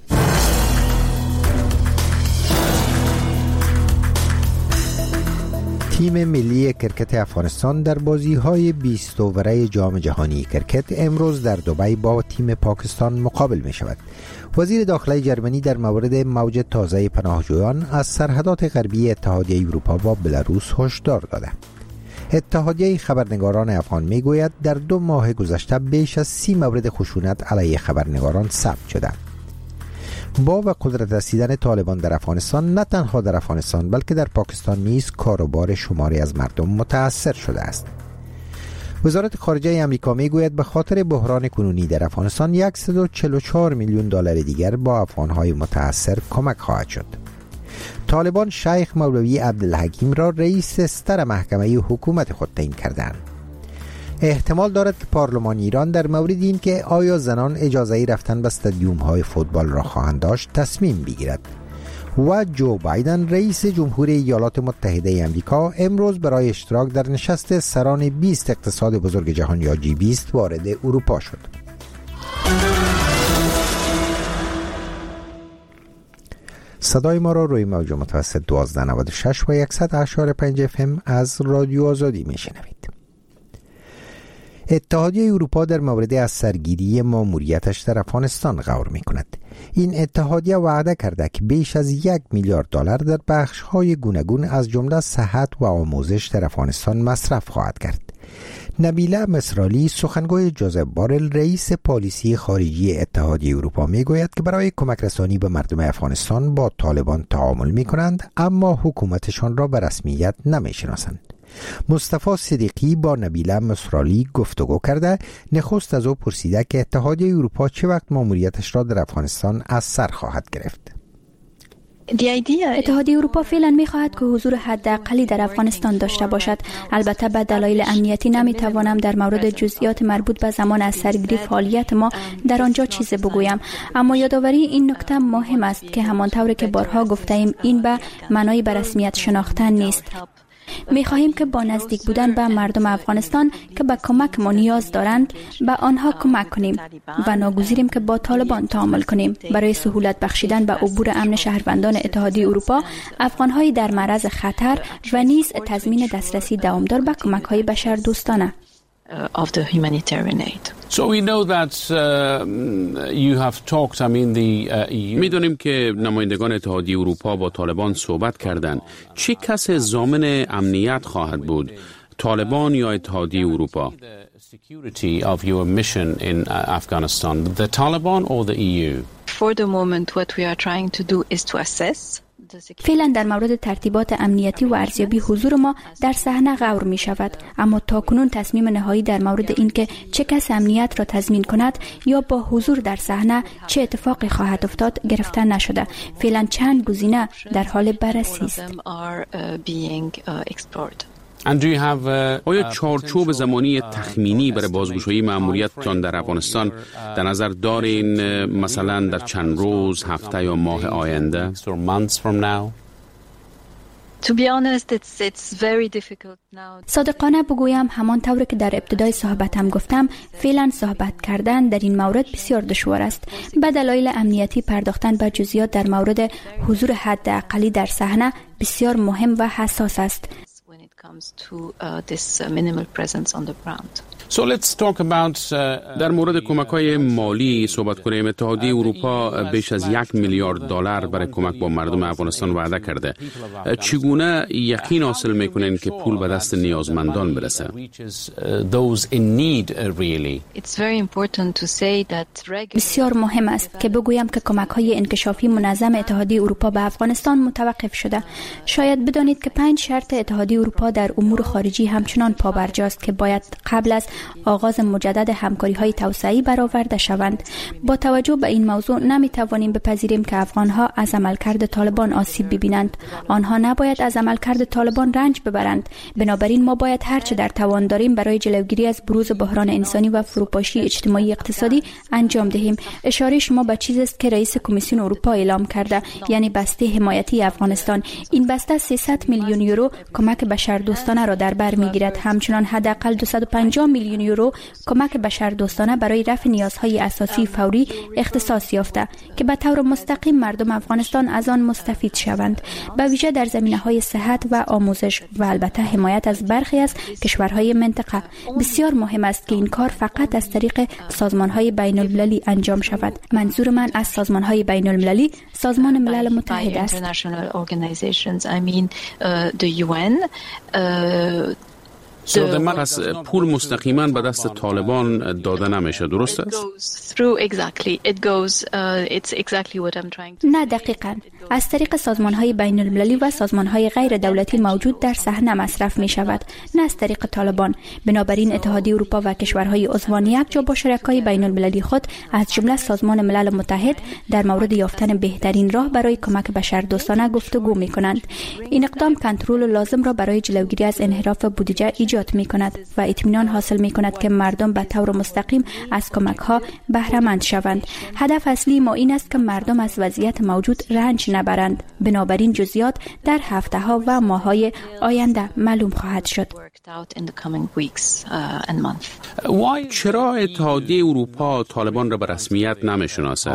تیم ملی کرکت افغانستان در بازی‌های 20 اوره جام جهانی کرکت امروز در دبی با تیم پاکستان مقابل می شود. وزیر داخلی جرمنی در مورد موج تازه پناهجویان از سرحدات غربی اتحادیه اروپا با بلاروس هشدار داده. اتحادیه خبرنگاران افغان می گوید در 2 ماه گذشته بیش از 30 مورد خشونت علیه خبرنگاران ثبت شده. با به قدرت رسیدن طالبان در افغانستان نه تنها در افغانستان بلکه در پاکستان نیز کاروبار شماری از مردم متاثر شده است. وزارت خارجه آمریکا میگوید به خاطر بحران کنونی در افغانستان 144 میلیون دلار دیگر با افغانهای متاثر کمک خواهد شد. طالبان شیخ مولوی عبدالحکیم را رئیس ستر محکمه حکومت خود تعیین کردند. احتمال دارد که پارلمان ایران در مورد این که آیا زنان اجازه رفتن به استادیوم های فوتبال را خواهند داشت تصمیم بگیرد. و جو بایدن رئیس جمهور ایالات متحده آمریکا امروز برای اشتراک در نشست سران 20 اقتصاد بزرگ جهان یا G20 وارد اروپا شد. صدای ما را روی موج متوسط 1296 و 100.5 FM از رادیو آزادی میشنوید. اتحادیه اروپا در مورد از سرگیری ماموریتش در افغانستان غور می کند. این اتحادیه وعده کرده که بیش از 1 میلیارد دلار در بخش‌های گوناگون از جمله صحت و آموزش در افغانستان مصرف خواهد کرد. نبیله مصرالی سخنگوی جوزف بارل رئیس پالیسی خارجی اتحادیه اروپا می گوید که برای کمک رسانی به مردم افغانستان با طالبان تعامل می کنند اما حکومتشان را به رسمیت نمی شناسند. مصطفی صدیقی با نبیله مصرالی گفتگو کرده نخست از او پرسیده که اتحادیه اروپا چه وقت ماموریتش را در افغانستان از سر خواهد گرفت. اتحادیه اروپا فعلا می‌خواهد که حضور حداقلی در افغانستان داشته باشد. البته به دلایل امنیتی نمی‌توانم در مورد جزئیات مربوط به زمان از سرگیری فعالیت ما در آنجا چیزی بگویم، اما یادآوری این نکته مهم است که همانطور که بارها گفته‌ایم این به معنای به رسمیت شناختن نیست. می خواهیم که با نزدیک بودن به مردم افغانستان که به کمک ما نیاز دارند به آنها کمک کنیم و ناگزیریم که با طالبان تعامل کنیم برای سهولت بخشیدن به عبور امن شهروندان اتحادیه اروپا، افغان‌های در معرض خطر و نیز تضمین دسترسی دوامدار به کمک‌های بشردوستانه. Of the humanitarian aid. So we know that you have talked. I mean the EU. می‌دونیم که نمایندگان اتحادیه اروپا با طالبان صحبت کردند. چه کسی ضامن امنیت خواهد بود؟ طالبان یا اتحادیه اروپا؟ Security of your mission in Afghanistan, the Taliban or the EU? For the moment, what we are trying to do is to assess. فعلا در مورد ترتیبات امنیتی و ارزیابی حضور ما در صحنه غور می شود، اما تاکنون تصمیم نهایی در مورد اینکه چه کس امنیت را تضمین کند یا با حضور در صحنه چه اتفاقی خواهد افتاد گرفته نشده. فعلا چند گزینه در حال بررسی است. And do you have آیا چارچوب زمانی تخمینی برای بازگشایی مأموریتتان در افغانستان در نظر دارین، مثلا در چند روز، هفته یا ماه آینده؟ صادقانه بگویم همانطور که در ابتدای صحبتم گفتم فعلا صحبت کردن در این مورد بسیار دشوار است. به دلایل امنیتی پرداختن به جزئیات در مورد حضور حداقلی در صحنه بسیار مهم و حساس است. comes to this minimal presence on the ground. در مورد کمک‌های مالی صحبت کنیم. اتحادیه اروپا بیش از $1 میلیارد برای کمک با مردم افغانستان وعده کرده. چگونه یقین حاصل میکنین که پول به دست نیازمندان برسه؟ بسیار مهم است که بگویم که کمک‌های انکشافی منظم اتحادیه اروپا به افغانستان متوقف شده. شاید بدانید که 5 شرط اتحادیه اروپا در امور خارجی همچنان پابرجاست که باید قبل از آغاز مجدد همکاری‌های توسعه‌ای برآورده شوند. با توجه به این موضوع نمی‌توانیم بپذیریم که افغان‌ها از عملکرد طالبان آسیب ببینند. آنها نباید از عملکرد طالبان رنج ببرند. بنابراین ما باید هر چه در توان داریم برای جلوگیری از بروز بحران انسانی و فروپاشی اجتماعی اقتصادی انجام دهیم. اشاره شما به چیزی است که رئیس کمیسیون اروپا اعلام کرده، یعنی بسته حمایتی افغانستان. این بسته 300 میلیون یورو کمک بشردوستانه را در بر می‌گیرد. همچنین حداقل 250 میلیون یورو کمک بشردوستانه برای رفع نیازهای اساسی فوری اختصاص یافته که به طور مستقیم مردم افغانستان از آن مستفید شوند، به ویژه در زمینه‌های صحت و آموزش و البته حمایت از برخی از کشورهای منطقه. بسیار مهم است که این کار فقط از طریق سازمان‌های بین‌المللی انجام شود. منظور من از سازمان‌های بین‌المللی سازمان ملل متحد است. پس پول مستقیما به دست طالبان داده نمیشه، درست است؟ نه، دقیقاً. از طریق سازمان‌های بین‌المللی و سازمان‌های غیر دولتی موجود در صحنه مصرف می‌شود، نه از طریق طالبان. بنابراین اتحادیه اروپا و کشورهای عضوان یکجا با شرکای بین‌المللی خود از جمله سازمان ملل متحد در مورد یافتن بهترین راه برای کمک بشردوستانه گفتگو می‌کنند. این اقدام کنترل لازم را برای جلوگیری از انحراف بودجه ایجاد می‌کند و اطمینان حاصل می‌کند که مردم به طور مستقیم از کمک‌ها بهره مند شوند. هدف اصلی ما این است که مردم از وضعیت موجود رنج نبرند. بنابراین جزئیات در هفته‌ها و ماه‌های آینده معلوم خواهد شد. چرا اتحادیه اروپا طالبان را به رسمیت نمی‌شناسه؟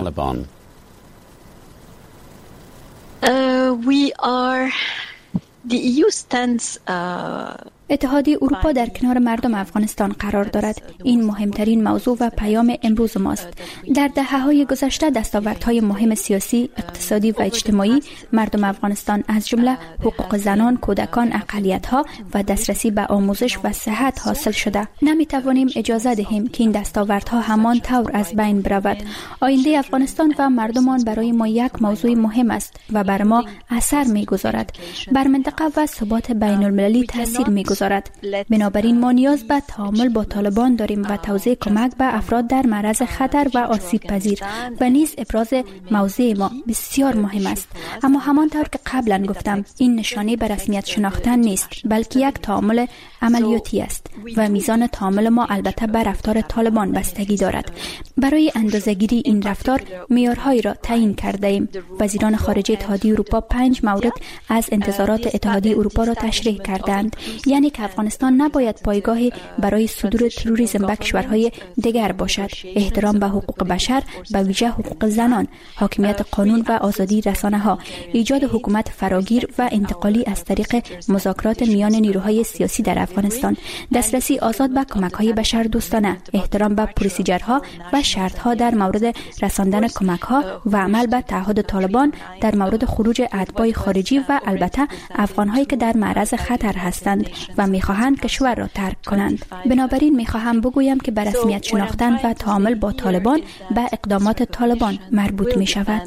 اتحادیه اروپا در کنار مردم افغانستان قرار دارد. این مهمترین موضوع و پیام امروز ماست. در دهه‌های گذشته دستاوردهای مهم سیاسی، اقتصادی و اجتماعی مردم افغانستان از جمله حقوق زنان، کودکان، اقلیت‌ها و دسترسی به آموزش و صحت حاصل شده. نمی‌توانیم اجازه دهیم که این دستاوردها همان طور از بین برود. آینده افغانستان و مردمان برای ما یک موضوع مهم است و بر ما اثر می‌گذارد. بر منطقه و ثبات بین‌المللی تاثیر می‌گذارد. بنابراین ما نیاز به تعامل با طالبان داریم و توزیع کمک به افراد در معرض خطر و آسیب پذیر و نیز ابراز موضع ما بسیار مهم است. اما همانطور که قبلا گفتم، این نشانه به رسمیت شناختن نیست، بلکه یک تعامل عملیاتی است و میزان تعامل ما البته به رفتار طالبان بستگی دارد. برای اندازه‌گیری این رفتار معیارهایی را تعیین کرده ایم. وزیران خارجه اتحادیه اروپا 5 مورد از انتظارات اتحادیه اروپا را تشریح کردند، یعنی که افغانستان نباید پایگاهی برای صدور تروریسم به کشورهای دیگر باشد، احترام به حقوق بشر به ویژه حقوق زنان، حاکمیت قانون و آزادی رسانه‌ها، ایجاد حکومت فراگیر و انتقالی از طریق مذاکرات میان نیروهای سیاسی در افغانستان، دسترسی آزاد به کمک‌های بشردوستانه، احترام به پروسیجرها و شرط‌ها در مورد رساندن کمک‌ها و عمل به تعهد طالبان در مورد خروج اتباع خارجی و البته افغان‌هایی که در معرض خطر هستند و می‌خواهند کشور را ترک کنند. بنابراین می‌خواهم بگویم که به رسمیت شناختن و تعامل با طالبان به اقدامات طالبان مربوط می‌شود.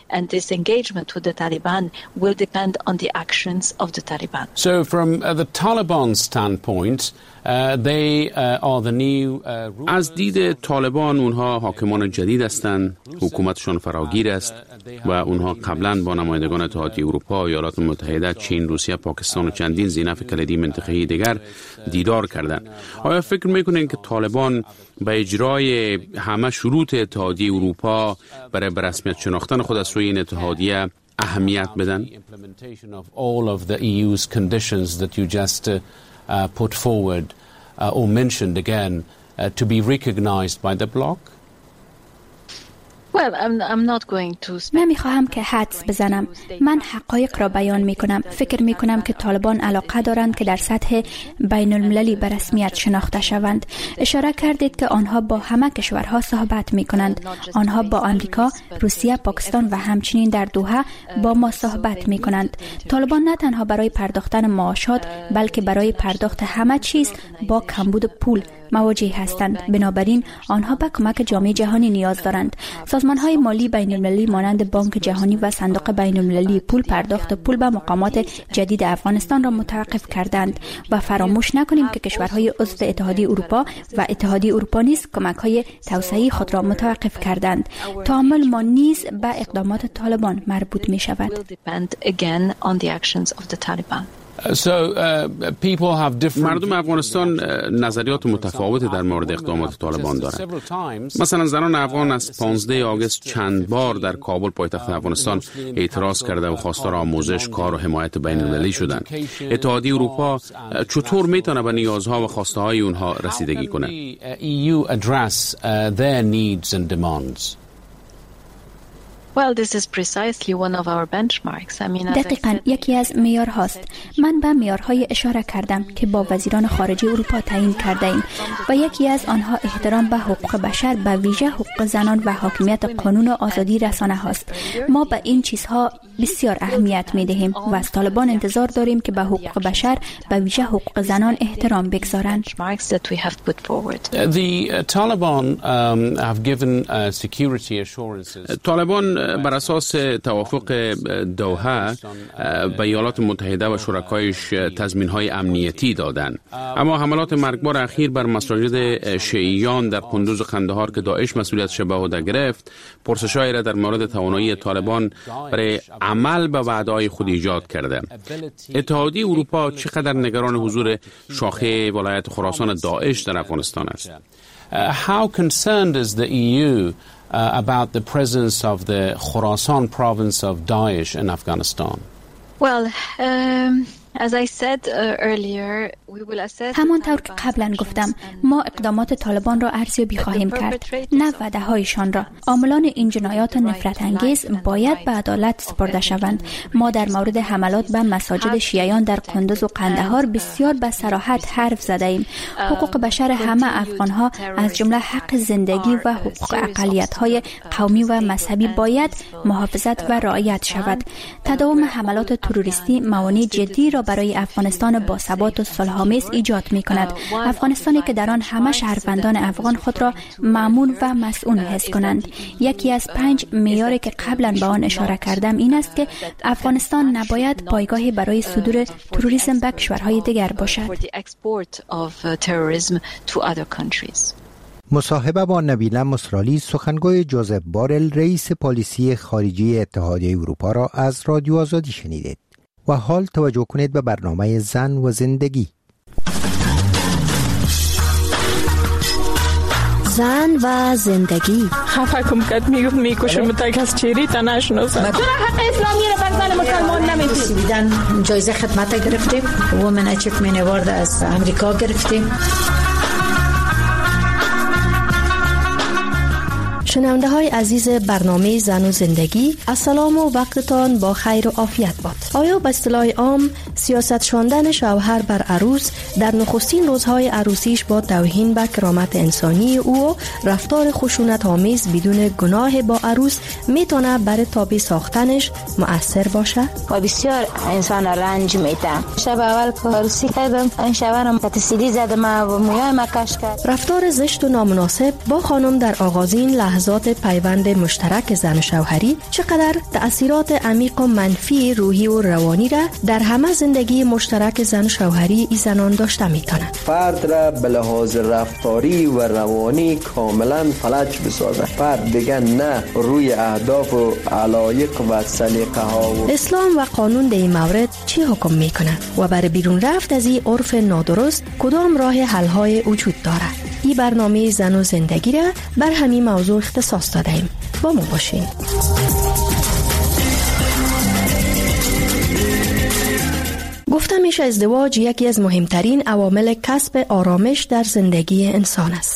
So from the Taliban standpoint, از دید طالبان اونها حاکمان جدید هستند، حکومتشان فراگیر است و اونها قبلا با نمایندگان اتحادیه اروپا، ایالات متحده، چین، روسیه، پاکستان و چندین ذی‌نفع کلیدی منطقه‌ای دیگر دیدار کردند. آیا فکر میکنین که طالبان به اجرای همه شروط اتحادیه اروپا برای به رسمیت شناختن خود از سوی این اتحادیه اهمیت بدن؟ Put forward or mentioned again to be recognized by the bloc? نمیخواهم که حدس بزنم. من حقایق را بیان میکنم. فکر میکنم که طالبان علاقه دارند که در سطح بین المللی به رسمیت شناخته شوند. اشاره کردید که آنها با همه کشورها صحبت میکنند. آنها با آمریکا، روسیه، پاکستان و همچنین در دوحه با ما صحبت میکنند. طالبان نه تنها برای پرداختن معاشات بلکه برای پرداخت همه چیز با کمبود پول مواجه هستند. بنابراین آنها به کمک جامعه جهانی نیاز دارند. سازمان‌های مالی بین‌المللی مانند بانک جهانی و صندوق بین‌المللی پول پرداخت پول به مقامات جدید افغانستان را متوقف کردند و فراموش نکنیم که کشورهای عضو اتحادیه اروپا و اتحادیه اروپا نیز کمک‌های توسعه‌ای خود را متوقف کردند. تعامل ما نیز به اقدامات طالبان مربوط می‌شود. مردم افغانستان نظریات متفاوتی در مورد اقدامات طالبان دارند. مثلا زنان افغان از 15 آگوست چند بار در کابل پایتخت افغانستان اعتراض کرده و خواستار آموزش، کار و حمایت بین‌المللی شدند. اتحادیه اروپا چطور میتونه به نیازها و خواسته های اونها رسیدگی کنه؟ دقیقاً یکی از معیارهاست. من به معیارهای اشاره کردم که با وزیران خارجه اروپا تعیین کرده ایم و یکی از آنها احترام به حقوق بشر، به ویژه حقوق زنان و حاکمیت قانون و آزادی رسانه هاست. ما به این چیزها بسیار اهمیت می دهیم و از طالبان انتظار داریم که به حقوق بشر، به ویژه حقوق زنان احترام بگذارند. طالبان بر اساس توافق دوحه به ایالات متحده و شرکایش تضمین‌های امنیتی دادند، اما حملات مرگبار اخیر بر مساجد شیعیان در قندوز و قندهار که داعش مسئولیتش به عهده گرفت، پرسش‌هایی را در مورد توانایی طالبان برای عمل به وعده‌های خود ایجاد کرده. اتحادیه اروپا چقدر نگران حضور شاخه ولایت خراسان داعش در افغانستان است؟ How concerned is the EU about the presence of the Khorasan province of Daesh in Afghanistan? Well, as I said earlier, we will assess. همانطور که قبلا گفتم، ما اقدامات طالبان را ارزیابی خواهیم کرد، نه وعده‌هایشان را. عاملان این جنایات نفرت انگیز باید به عدالت سپرده شوند. ما در مورد حملات به مساجد شیعیان در قندوز و قندهار بسیار به صراحت حرف زده ایم. حقوق بشر همه افغان‌ها از جمله حق زندگی و حقوق اقلیت‌های قومی و مذهبی باید محافظت و رعایت شود. تداوم حملات تروریستی موانع جدی را برای افغانستان با ثبات و صلح‌آمیز ایجاد می‌کند. افغانستانی که در آن همه شهروندان افغان خود را مأمون و مسئول حس کنند. یکی از 5 معیاری که قبلا به آن اشاره کردم این است که افغانستان نباید پایگاهی برای صدور تروریسم به کشورهای دیگر باشد. مصاحبه با نبیله مصرالی، سخنگوی جوزف بارل، رئیس پالیسی خارجی اتحادیه اروپا را از رادیو آزادی شنیدید. و حال توجه کنید به برنامه زن و زندگی. زن و زندگی. خفه کم کد میکشم متک از چیری تا نشناسم. چرا حق اسلامی رو بر زن مسلمان نمیدی؟ دیدن جایزه خدمت گرفتیم. وومن اچیومنت اوارد از امریکا گرفتیم. شنونده های عزیز برنامه زن و زندگی، السلام و وقتتان با خیر و عافیت باد. آیا به اصطلاح عام سیاست شاندن شوهر بر عروس در نخستین روزهای عروسیش با توهین به کرامت انسانی او و رفتار خشونت آمیز بدون گناه با عروس میتونه برای تابع ساختنش مؤثر باشه؟ و بسیار انسان رنج میده. شب اول که عروسی کردم این شوهرم کتسیدی زدم و موهای ما کش کرد. رفتار زشت و نامناسب با خانم در آغازین لحظات پیوند مشترک زن و شوهری چقدر تأثیرات عمیق و منفی روحی و روانی را در همه زندگی مشترک زن و شوهری ای زنان داشته میتونه. فرد را به لحاظ رفتاری و روانی کاملا فلج بسازه. فرد دیگه نه روی اهداف و علایق و سلیقه ها و اسلام و قانون در این مورد چی حکم میکنه و برای بیرون رفت از این عرف نادرست کدام راه حل های وجود داره؟ این برنامه زن و زندگی را بر همین موضوع اختصاص دادیم. با ما باشین. گفتم میشه ازدواج یکی از مهمترین عوامل کسب آرامش در زندگی انسان است.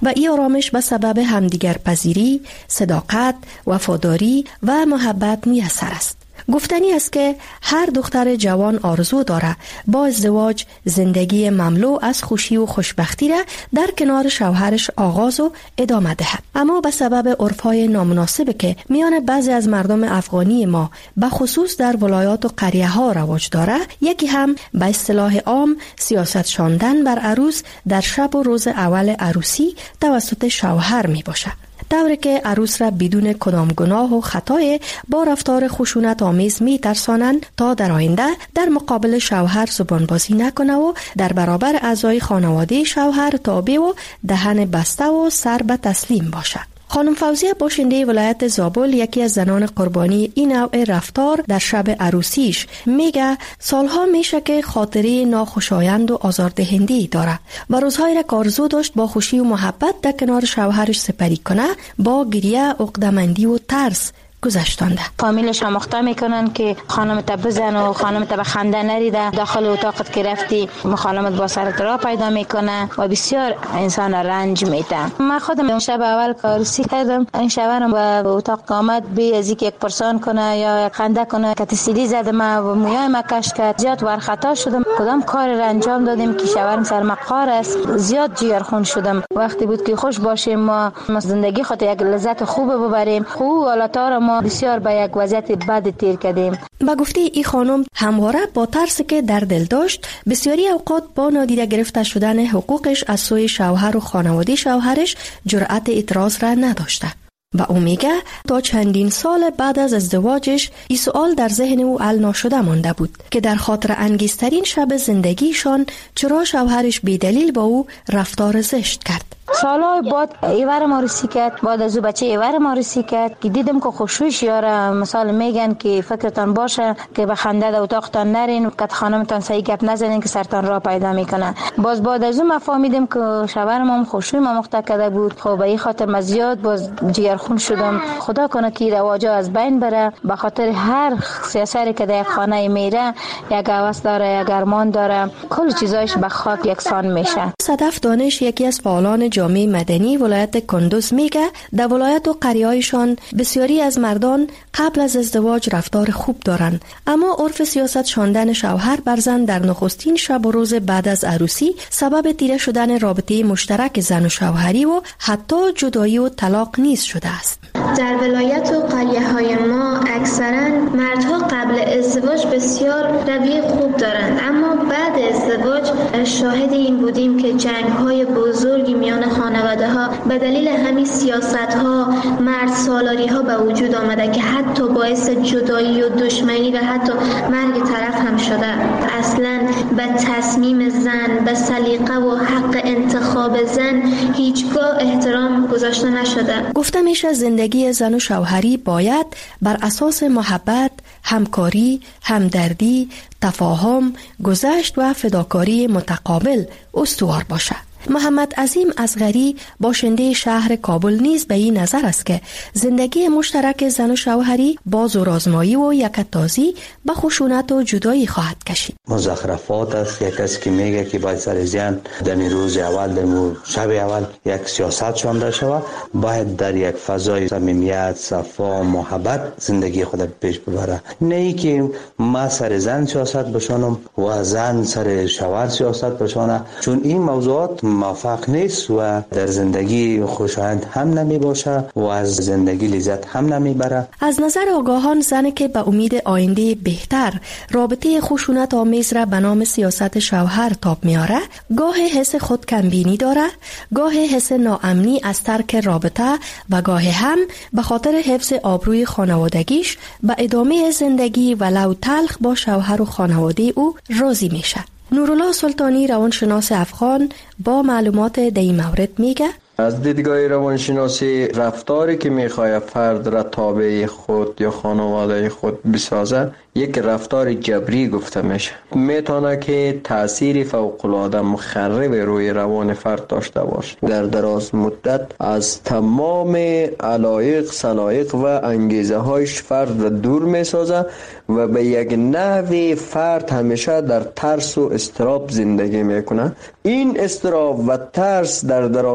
و این آرامش به سبب همدیگر پذیری، صداقت، وفاداری و محبت میسر است. گفتنی است که هر دختر جوان آرزو داره با ازدواج زندگی مملو از خوشی و خوشبختی را در کنار شوهرش آغاز و ادامه دهد. اما به سبب عرفهای نامناسب که میان بعضی از مردم افغانی ما به خصوص در ولایات و قریه ها رواج داره، یکی هم به اصطلاح عام سیاست شاندن بر عروس در شب و روز اول عروسی توسط شوهر می باشه، طوری که عروس را بدون کدام گناه و خطای با رفتار خشونت آمیز می ترسانند تا در آینده در مقابل شوهر زبان بازی نکنه و در برابر اعضای خانواده شوهر تابع و دهن بسته و سر به تسلیم باشد. خانم فوزیه باشنده ولایت زابل، یکی از زنان قربانی این نوع رفتار در شب عروسیش، میگه سالها میشه که خاطره ناخوشایند و آزاردهنده داره و روزهایی را که آرزو داشت با خوشی و محبت در کنار شوهرش سپری کنه با گریه، عقده‌مندی و ترس گذشتانده. فامیلش هم مخته میکنن که خانم تا بزن و خانم تا به خنده نریده، داخل اتاقت که رفتی مخالمت با سرت را پیدا میکنه و بسیار انسان رنج میده. من خودم شب اول که عروسی کردم، این شوهرم به اتاق آمد بی از یک پرسان کنه یا خنده کنه که تسیدی زدم و مویای ما کش کرد. زیاد ورخطا شدم، کدام کار را انجام دادیم که شوهرم سرمقهار است. زیاد جگرخون شدم. وقتی بود که خوش باشیم، ما زندگی خود یک لذت خوب ببریم، خوب حالتا ما بسیار به یک وضعیت بد تیر کردیم. با گفته ای خانم همواره با ترسی که در دل داشت، بسیاری اوقات با نادیده گرفته شدن حقوقش از سوی شوهر و خانواده شوهرش جرأت اعتراض را نداشته. و او میگه تا چندین سال بعد از ازدواجش این سوال در ذهن او حل ناشده مانده بود که در خاطر انگیزترین شب زندگیشان چرا شوهرش بی‌دلیل با او رفتار زشت کرد. سالهای بعد ایوار ما رسی کرد، بعد از او بچه ایوار ما رسی کرد که دیدم که خوشوش یاره. مثال میگن که فکرتان باشه که به خنده در اتاقتان نرین، که خانمتان صحیح گپ نزنین که سرتان را پیدا میکنه. باز بعد از اون ما فهمیدم که شوهرم هم خوشوی ما مخته کرده بود. خب به این خاطر من زیاد باز جگرخون شدم. خدا کنه که رواجا از بین بره. به خاطر هر سیاسری که در خانه میره یک هوس داره، یک ارمان داره، کل چیزایش به خاک یکسان میشه. صدف دانش، یکی از فعالان جامعه مدنی ولایت کندوز، میگه در ولایت و قریه‌هایشان بسیاری از مردان قبل از ازدواج رفتار خوب دارند، اما عرف سیاست شاندن شوهر بر زن در نخستین شب و روز بعد از عروسی سبب تیره شدن رابطه مشترک زن و شوهری و حتی جدایی و طلاق نیز شده است. در ولایت و قریه‌های ما اکثرا مردها قبل ازدواج بسیار رویه خوب دارند، اما بعد ازدواج شاهد این بودیم که جنگ‌های بزرگی میان خانواده‌ها به دلیل همین سیاست‌ها، مرد سالاری‌ها به وجود آمده که حتی باعث جدایی و دشمنی و حتی مرگ طرف هم شده. اصلاً به تصمیم زن، به سلیقه و حق انتخاب زن هیچگاه احترام گذاشته نشده. گفته میشه زندگی زن و شوهری باید بر اساس محبت، همکاری، همدردی، تفاهم، گذشت و فداکاری متقابل استوار باشد. محمد عظیم اصغری باشنده شهر کابل نیز به این نظر است که زندگی مشترک زن و شوهری با زورآزمایی و یکتازی به خشونت و جدایی خواهد کشید. مزخرفات است. یک کسی که میگه که باید سر زن در روز اول، در شب اول یک سیاست شانده شود، باید در یک فضای صمیمیت، صفا، محبت زندگی خود پیش ببره. نه ای که ما سر زن سیاست بشانم و زن سر شوهر سیاست بشانه، چون این موضوعات موفق نیست و در زندگی خوشایند هم نمی باشه و از زندگی لذت هم نمی بره. از نظر آگاهان، زنی که به امید آینده بهتر رابطه خشونت آمیز را به نام سیاست شوهر تاب میاره، گاه حس خود کمبینی داره، گاه حس ناامنی از ترک رابطه و گاه هم به خاطر حفظ آبروی خانوادگیش به ادامه زندگی ولو تلخ با شوهر و خانواده او راضی میشه. نورالله سلطانی، روانشناس افغان، با معلومات در این مورد میگه از دیدگاه روانشناسی رفتاری که میخواد فرد را تابع خود یا خانواده خود بسازه یک رفتار جبری گفته میشه. میتونه که تأثیر فوق‌العاده مخرب روی روان فرد داشته باشه. در دراز مدت از تمام علایق، سلایق و انگیزه هایش فرد را دور میسازه و به یک نحوی فرد همیشه در ترس و اضطراب زندگی میکنه. این اضطراب و ترس در دراز مدت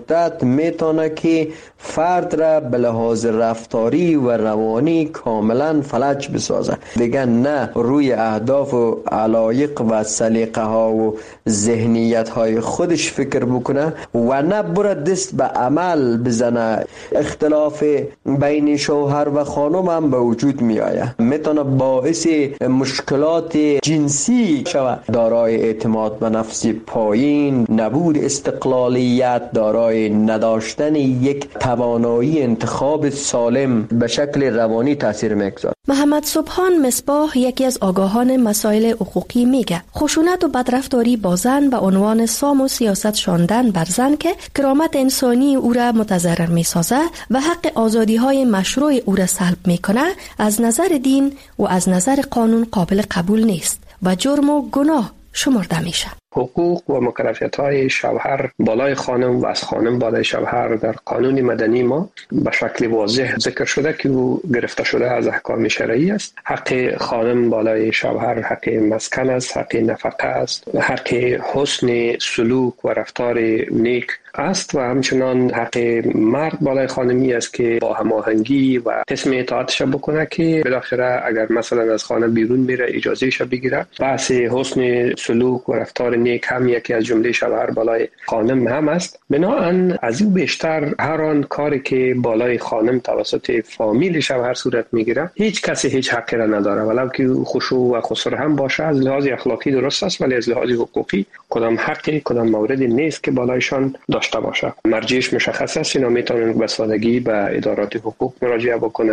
مدت میتونه که فرد را به لحاظ رفتاری و روانی کاملا فلج بسازه. دیگه نه روی اهداف و علایق و سلیقه ها و ذهنیت های خودش فکر بکنه و نه بره دست به عمل بزنه. اختلاف بین شوهر و خانم هم به وجود می آید، میتونه باعث مشکلات جنسی شود. دارای اعتماد به نفس پایین، نبود استقلالیت، دارای نداشتن یک توانایی انتخاب سالم به شکل روانی تاثیر میگذارد. محمد سبحان مصباح یکی از آگاهان مسائل حقوقی میگه خشونت و بدرفتاری با زن به عنوان سام و سیاست شاندن بر زن که کرامت انسانی او را متضرر میسازه و حق آزادی های مشروع او را سلب میکنه، از نظر دین و از نظر قانون قابل قبول نیست و جرم و گناه شمرده میشه. حقوق و مکلفیت‌های شوهر بالای خانم و از خانم بالای شوهر در قانون مدنی ما به شکل واضح ذکر شده که او گرفته شده از احکام شرعی است. حق خانم بالای شوهر حق مسکن است، حق نفقه است، حق حسن سلوک و رفتار نیک است و همچنان حق مرد بالای خانمی است که با هماهنگی و قسم اطاعتش بکنه که بالاخره اگر مثلا از خانه بیرون میره اجازهش بگیره. بحث حسن سلوک و رفتار نیک هم یکی از جمله شوهر بالای خانم هم است. بنابراین از این بیشتر هر آن کاری که بالای خانم توسط فامیل شوهر صورت میگیره هیچ کسی هیچ حقی را نداره، ولو که خشوع و خسر هم باشه. از لحاظ اخلاقی درست است، ولی از لحاظ حقوقی کدام حقی کدام موردی نیست که بالایشان داشته باشه. مرجعش مشخص است، اینا میتونن به سادگی به ادارات حقوق مراجعه بکنه.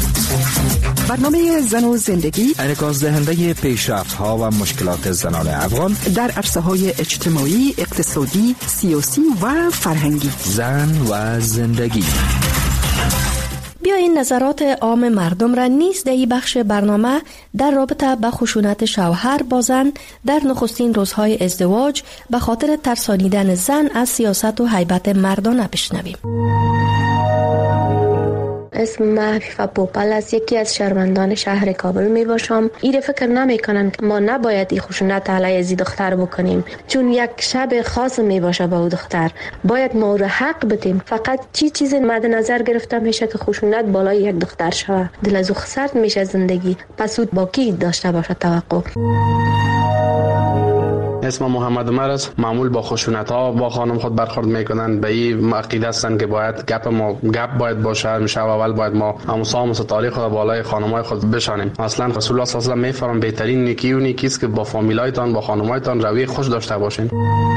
برنامه زن و زندگی انعکاس دهنده پیشرفت ها و مشکلات زنان افغان در عرصه های اجتماعی، اقتصادی، سیاسی و فرهنگی. زن و زندگی. بیایین نظرات عام مردم را نیز در این بخش برنامه در رابطه با خشونت شوهر با زن در نخستین روزهای ازدواج به خاطر ترسانیدن زن از سیاست و هیبت مردانه بشنویم. اسم من عفیفه پوپل است، یکی از شهروندان شهر کابل می باشم. ایره فکر نمی کنم که ما نباید این خشونت علیه از دختر بکنیم، چون یک شب خاص می باشه با او دختر. باید ما رو حق بدیم. فقط چیز مد نظر گرفته میشه که خشونت بالای یک دختر شوه. دل از او سرد میشه زندگی، پس او با کی داشته باشه توقع. اسم محمد عمر است. معمول با خشونت ها با خانم خود برخورد میکنن. به این عقیده هستن که باید گپ باید باشه. میشه اول باید ما امسام و ستاره خود بالای خانمای خود بشانیم. اصلا رسول الله صلی الله علیه و آله میفرمان بهترین نیکی و نیکی است که با فامیلایتان با خانمایتان روی خوش داشته باشین.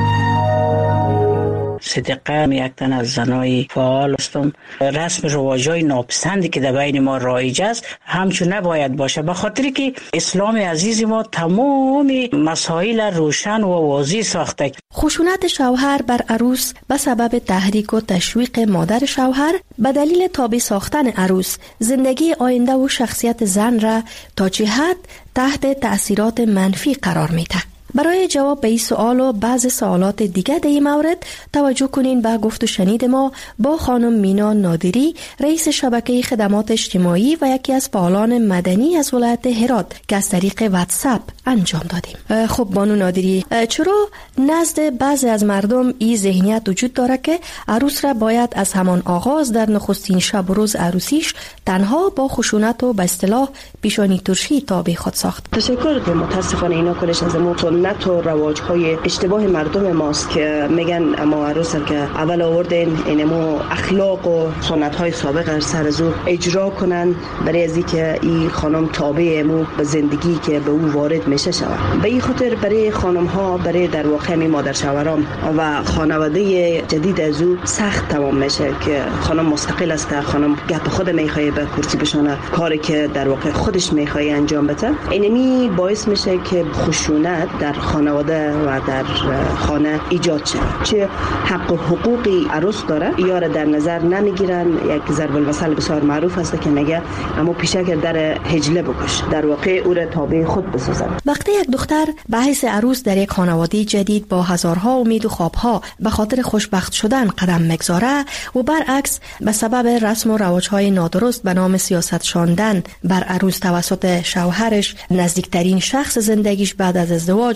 صدقه یک تن از زنای فعال هستم. رسم رواجای ناپسندی که در بین ما رایج است همچون نباید باشه، به خاطر که اسلام عزیز ما تمام مسائل روشن و واضح ساخته. خشونت شوهر بر عروس به سبب تحریک و تشویق مادر شوهر به دلیل تابع ساختن عروس زندگی آینده و شخصیت زن را تا چه حد تحت تأثیرات منفی قرار میده. برای جواب به این سوال و بعض سوالات دیگه در این مورد توجه کنین به گفت و شنید ما با خانم مینا نادری، رئیس شبکه خدمات اجتماعی و یکی از فعالان مدنی از ولایت هرات که از طریق واتساپ انجام دادیم. خب بانو نادری، چرا نزد بعضی از مردم این ذهنیت وجود داره که عروس را باید از همان آغاز در نخستین شب و روز عروسیش تنها با خشونت و به اصطلاح پیشانی ترشی تابع خود ساخت؟ تشکر. متاسفانه اینا کلش از سنت و رواج‌های اشتباه مردم ماست که میگن اما عروس که اول آوردن اینمو اخلاق و سنت‌های سابق از سر زور اجرا کنن برای از اینکه این خانم تابع مو به زندگی که به او وارد میشه شود. به این خاطر برای خانم‌ها، برای در واقع می مادر شوهران و خانواده جدید از او سخت تمام میشه که خانم مستقل است، خانم گپ خود میخواد به کرسی بشونه، کاری که در واقع خودش میخواد انجام بده. اینمی باعث میشه که خشونت در خانواده و در خانه ایجاد شد. چه حق و حقوقی عروس داره یا را در نظر نمیگیرن. یک ضرب المثل بسیار معروف است که میگه اما پیشک در هجله بکش، در واقع او را تابع خود بسازن. وقتی یک دختر به حیث عروس در یک خانواده جدید با هزارها امید و خوابها به خاطر خوشبخت شدن قدم میگذاره و برعکس به سبب رسم و رواج‌های نادرست به نام سیاست شاندن بر عروس توسط شوهرش، نزدیکترین شخص زندگیش بعد از ازدواج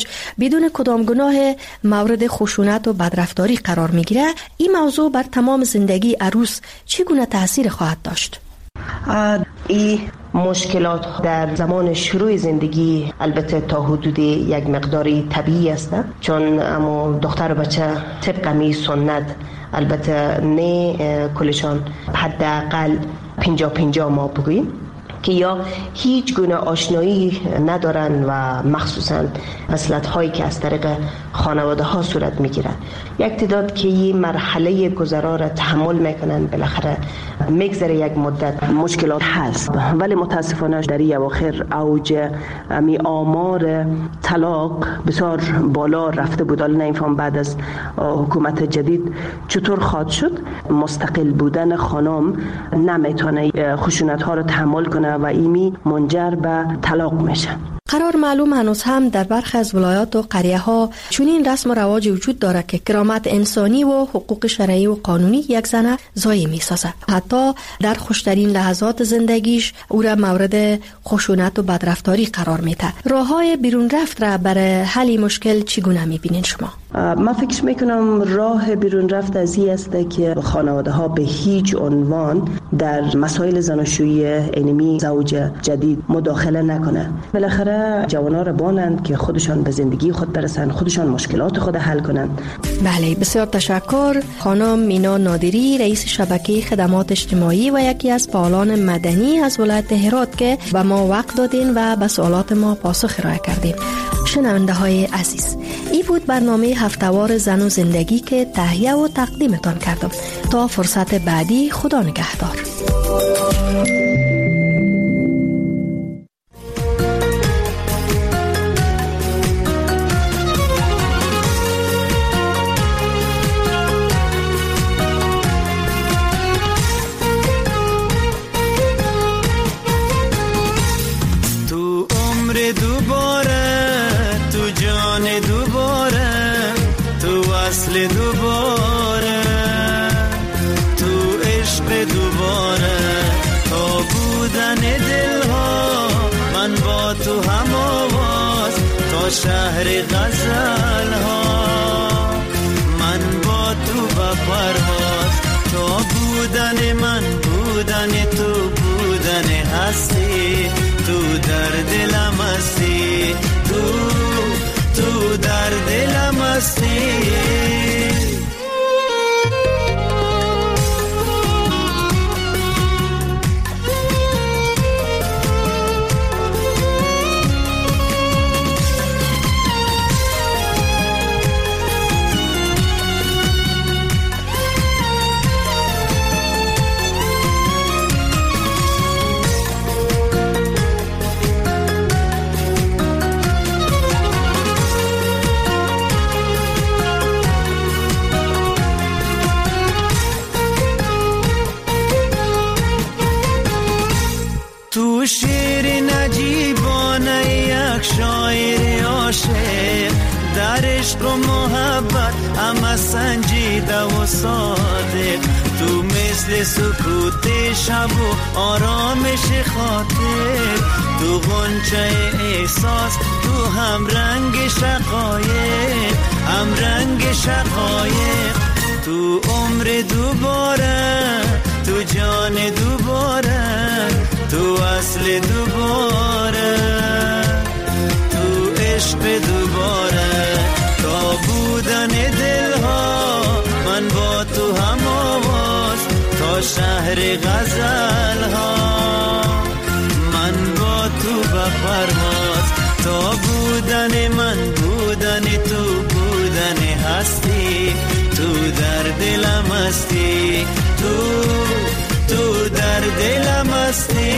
ازدواج بدون کدام گناه مورد خشونت و بدرفتاری قرار میگیره، این موضوع بر تمام زندگی عروس چگونه تاثیر خواهد داشت؟ این مشکلات در زمان شروع زندگی البته تا حدود یک مقداری طبیعی است، چون اما دختر و بچه طبق می سنت البته نه کلشان حداقل 50-50 ما بگوییم که یا هیچ گونه آشنایی ندارن و مخصوصا وصلت هایی که از طریق خانواده ها صورت میگیرن، یک تعداد که این مرحله گذرا را تحمل میکنن، بالاخره میگذره یک مدت مشکلات هست، ولی متاسفانه در این اواخر اوج آمار طلاق بسیار بالا رفته بود. حالا نمیفهم بعد از حکومت جدید چطور خواهد شد. مستقل بودن خانم نمیتونه خشونت ها رو تحمل کنه و ایمی منجر به طلاق میشه. قرار معلوم هنوز هم در برخی از ولایات و قریه ها چنین رسم و رواج وجود داره که کرامت انسانی و حقوق شرعی و قانونی یک زن ضایع می‌سازه. حتی در خوشترین لحظات زندگیش او را مورد خشونت و بدرفتاری قرار میده. راه‌های بیرون رفت را برای حل مشکل چگونه می‌بینین شما؟ من فکر میکنم راه بیرون رفت از این است که خانواده ها به هیچ عنوان در مسائل زناشویی اینمی زوج جدید مداخله نکنه. بالاخره جوانان را بانند که خودشان به زندگی خود برسن، خودشان مشکلات خود حل کنن. بله، بسیار تشکر. خانم مینا نادری، رئیس شبکه خدمات اجتماعی و یکی از فعالان مدنی از ولایت هرات که به ما وقت دادین و به سوالات ما پاسخ ارائه کردین. شنونده های عزیز، این بود برنامه هفتهوار زن و زندگی که تهیه و تقدیمتان کردم. تا فرصت بعدی، خدا نگهدار. تو عمر دوباره، تو جان دوباره، تو وصل دوباره، تو عشق دوباره، تا بودن دلها من با تو هم آواز، تا شهر غزلها من با تو با پرواز، تا بودن من بودن تو بودن هستی، تو در دلم هستی، تو در دلم هستی. تو شیر نجیبانه یک شاعر عاشق، در عشق و محبت همه سنجیده و صادق، تو مثل سکوت شب و آرامش خاطر، تو غنچه احساس، تو هم رنگ شقایق، هم رنگ شقایق، تو عمر دوباره، تو جان دوباره، تو اصل دوباره، تو عشق دوباره، تا بودن دلها من با تو هم آواز، تا شهر غزلها من با تو به پرواز، تا بودن من بودن تو بودن هستی، تو در دلم هستی، تو در دلم هستی.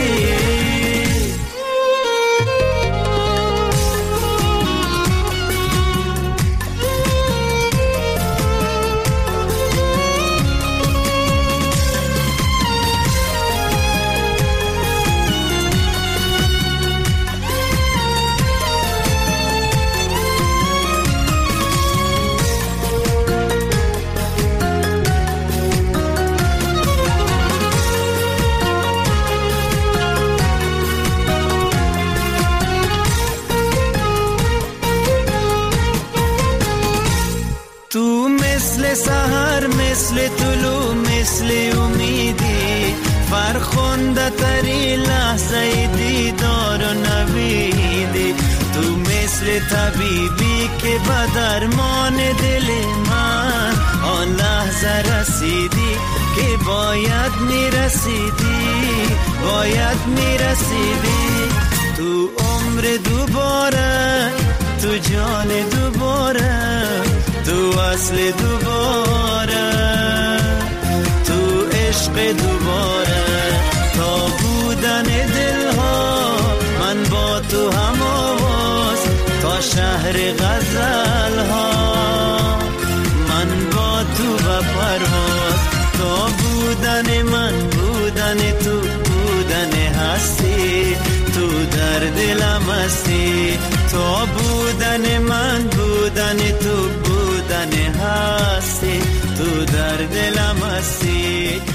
فرخنده تری لحظه دیدار و نویدی، تو مثل طبیبی که به درمان دل من آن لحظه رسیدی که باید میرسیدی تو عمر دوباره، تو جان دوباره، تو اصل دوباره، تو عشق دوباره، تا بودن دلها من با تو هم آواز، تا شهر غزل ها من با تو به پرواز، تا بودن من بودن تو بودن هستی، تو در دلم هستی، تا بودن من بودن تو بودن هستی، تو در دلم هستی.